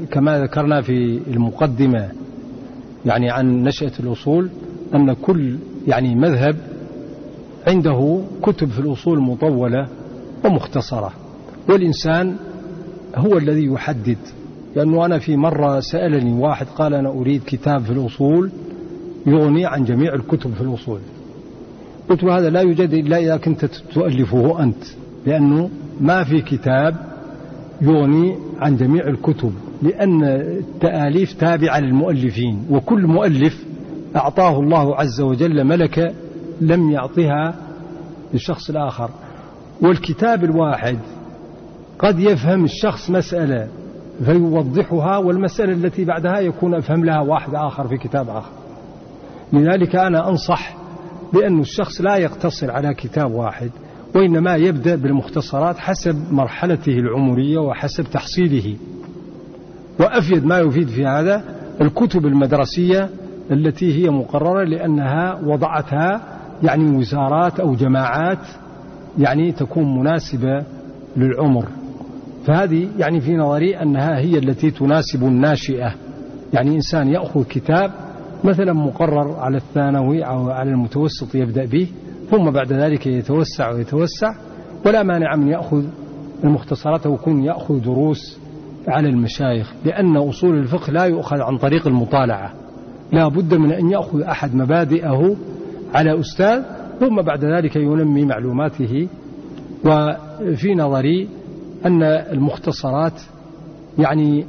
كما ذكرنا في المقدمة يعني عن نشأة الأصول أن كل يعني مذهب عنده كتب في الأصول مطولة ومختصرة، والإنسان هو الذي يحدد. لأنه أنا في مرة سألني واحد قال أنا أريد كتاب في الأصول يغني عن جميع الكتب في الأصول. قلت له هذا لا يوجد إلا إذا كنت تؤلفه أنت، لأنه ما في كتاب يغني عن جميع الكتب، لأن التآليف تابعة للمؤلفين، وكل مؤلف أعطاه الله عز وجل ملكة لم يعطها للشخص الآخر. والكتاب الواحد قد يفهم الشخص مسألة فيوضحها، والمسألة التي بعدها يكون أفهم لها واحد آخر في كتاب آخر. لذلك أنا أنصح بأن الشخص لا يقتصر على كتاب واحد، وإنما يبدأ بالمختصرات حسب مرحلته العمرية وحسب تحصيله. وأفيد ما يفيد في هذا الكتب المدرسية التي هي مقررة، لأنها وضعتها يعني وزارات أو جماعات يعني تكون مناسبة للعمر. فهذه يعني في نظري أنها هي التي تناسب الناشئة. يعني إنسان يأخذ كتاب مثلا مقرر على الثانوي أو على المتوسط يبدأ به، ثم بعد ذلك يتوسع ويتوسع، ولا مانع من يأخذ المختصرات ويكون يأخذ دروس على المشايخ، لأن أصول الفقه لا يؤخذ عن طريق المطالعة، لا بد من أن يأخذ أحد مبادئه على أستاذ، ثم بعد ذلك ينمي معلوماته. وفي نظري أن المختصرات يعني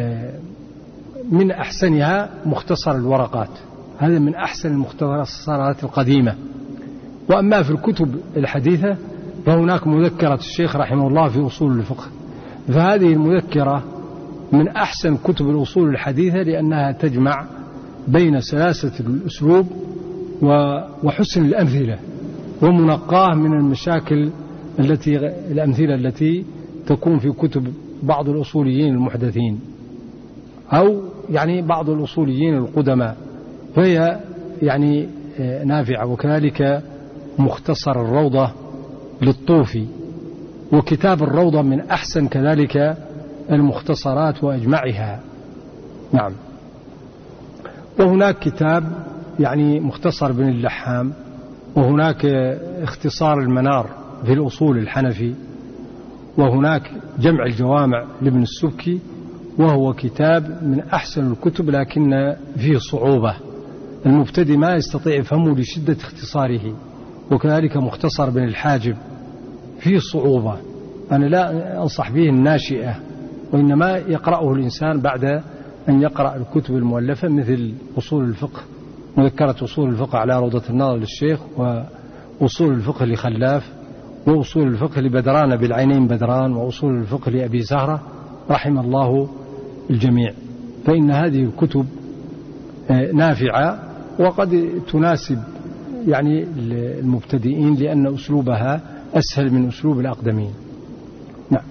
من أحسنها مختصر الورقات، هذا من أحسن المختصرات القديمة. وأما في الكتب الحديثة فهناك مذكرة الشيخ رحمه الله في أصول الفقه، فهذه المذكرة من أحسن كتب الأصول الحديثة، لأنها تجمع بين سلاسة الأسلوب وحسن الأمثلة ومنقاه من المشاكل التي الأمثلة التي تكون في كتب بعض الأصوليين المحدثين أو يعني بعض الأصوليين القدماء، فهي يعني نافعة. وكذلك مختصر الروضة للطوفي، وكتاب الروضة من أحسن كذلك المختصرات وأجمعها. نعم. وهناك كتاب يعني مختصر بن اللحام، وهناك اختصار المنار في الأصول الحنفي، وهناك جمع الجوامع لابن السبكي، وهو كتاب من أحسن الكتب لكن فيه صعوبة، المبتدئ ما يستطيع يفهمه لشدة اختصاره. وكذلك مختصر بن الحاجب فيه صعوبة، أنا لا أنصح به الناشئة، وإنما يقرأه الإنسان بعد أن يقرأ الكتب المؤلفة مثل أصول الفقه، مذكرة أصول الفقه على روضة الناظر للشيخ، وأصول الفقه لخلاف، وأصول الفقه لبدران بالعينين بدران، وأصول الفقه لأبي زهرة رحم الله الجميع. فإن هذه الكتب نافعة وقد تناسب يعني المبتدئين، لأن أسلوبها أسهل من أسلوب الأقدمين. نعم.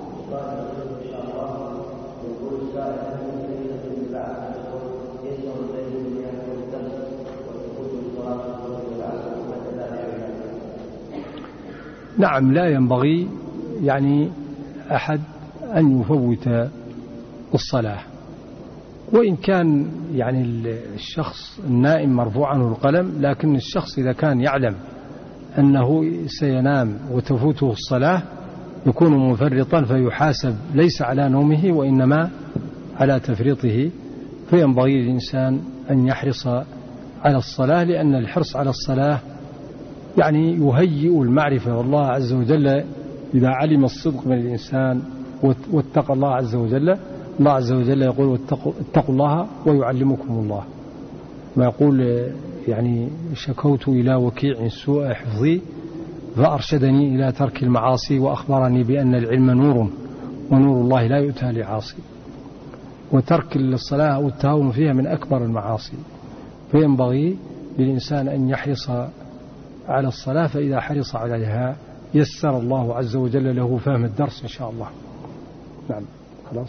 نعم، لا ينبغي يعني أحد أن يفوت الصلاة، وإن كان يعني الشخص النائم مرفوع عنه القلم، لكن الشخص إذا كان يعلم أنه سينام وتفوته الصلاة يكون مفرطا، فيحاسب ليس على نومه وإنما على تفريطه. فينبغي للإنسان أن يحرص على الصلاة، لأن الحرص على الصلاة يعني يهيئ المعرفة، والله عز وجل إذا علم الصدق من الإنسان واتقى الله عز وجل، الله عز وجل يقول واتقوا, اتقوا الله ويعلمكم الله. ما يقول يعني شكوت إلى وكيع سوء حفظي فأرشدني إلى ترك المعاصي وأخبرني بأن العلم نور ونور الله لا يؤتى لعاصي. وترك الصلاة أو التهاون فيها من أكبر المعاصي، فينبغي للإنسان أن يحرص على الصلاة، فإذا حرص عليها يسر الله عز وجل له فهم الدرس إن شاء الله. نعم. خلاص.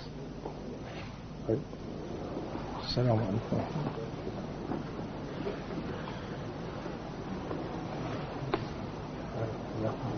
السلام عليكم. Yeah.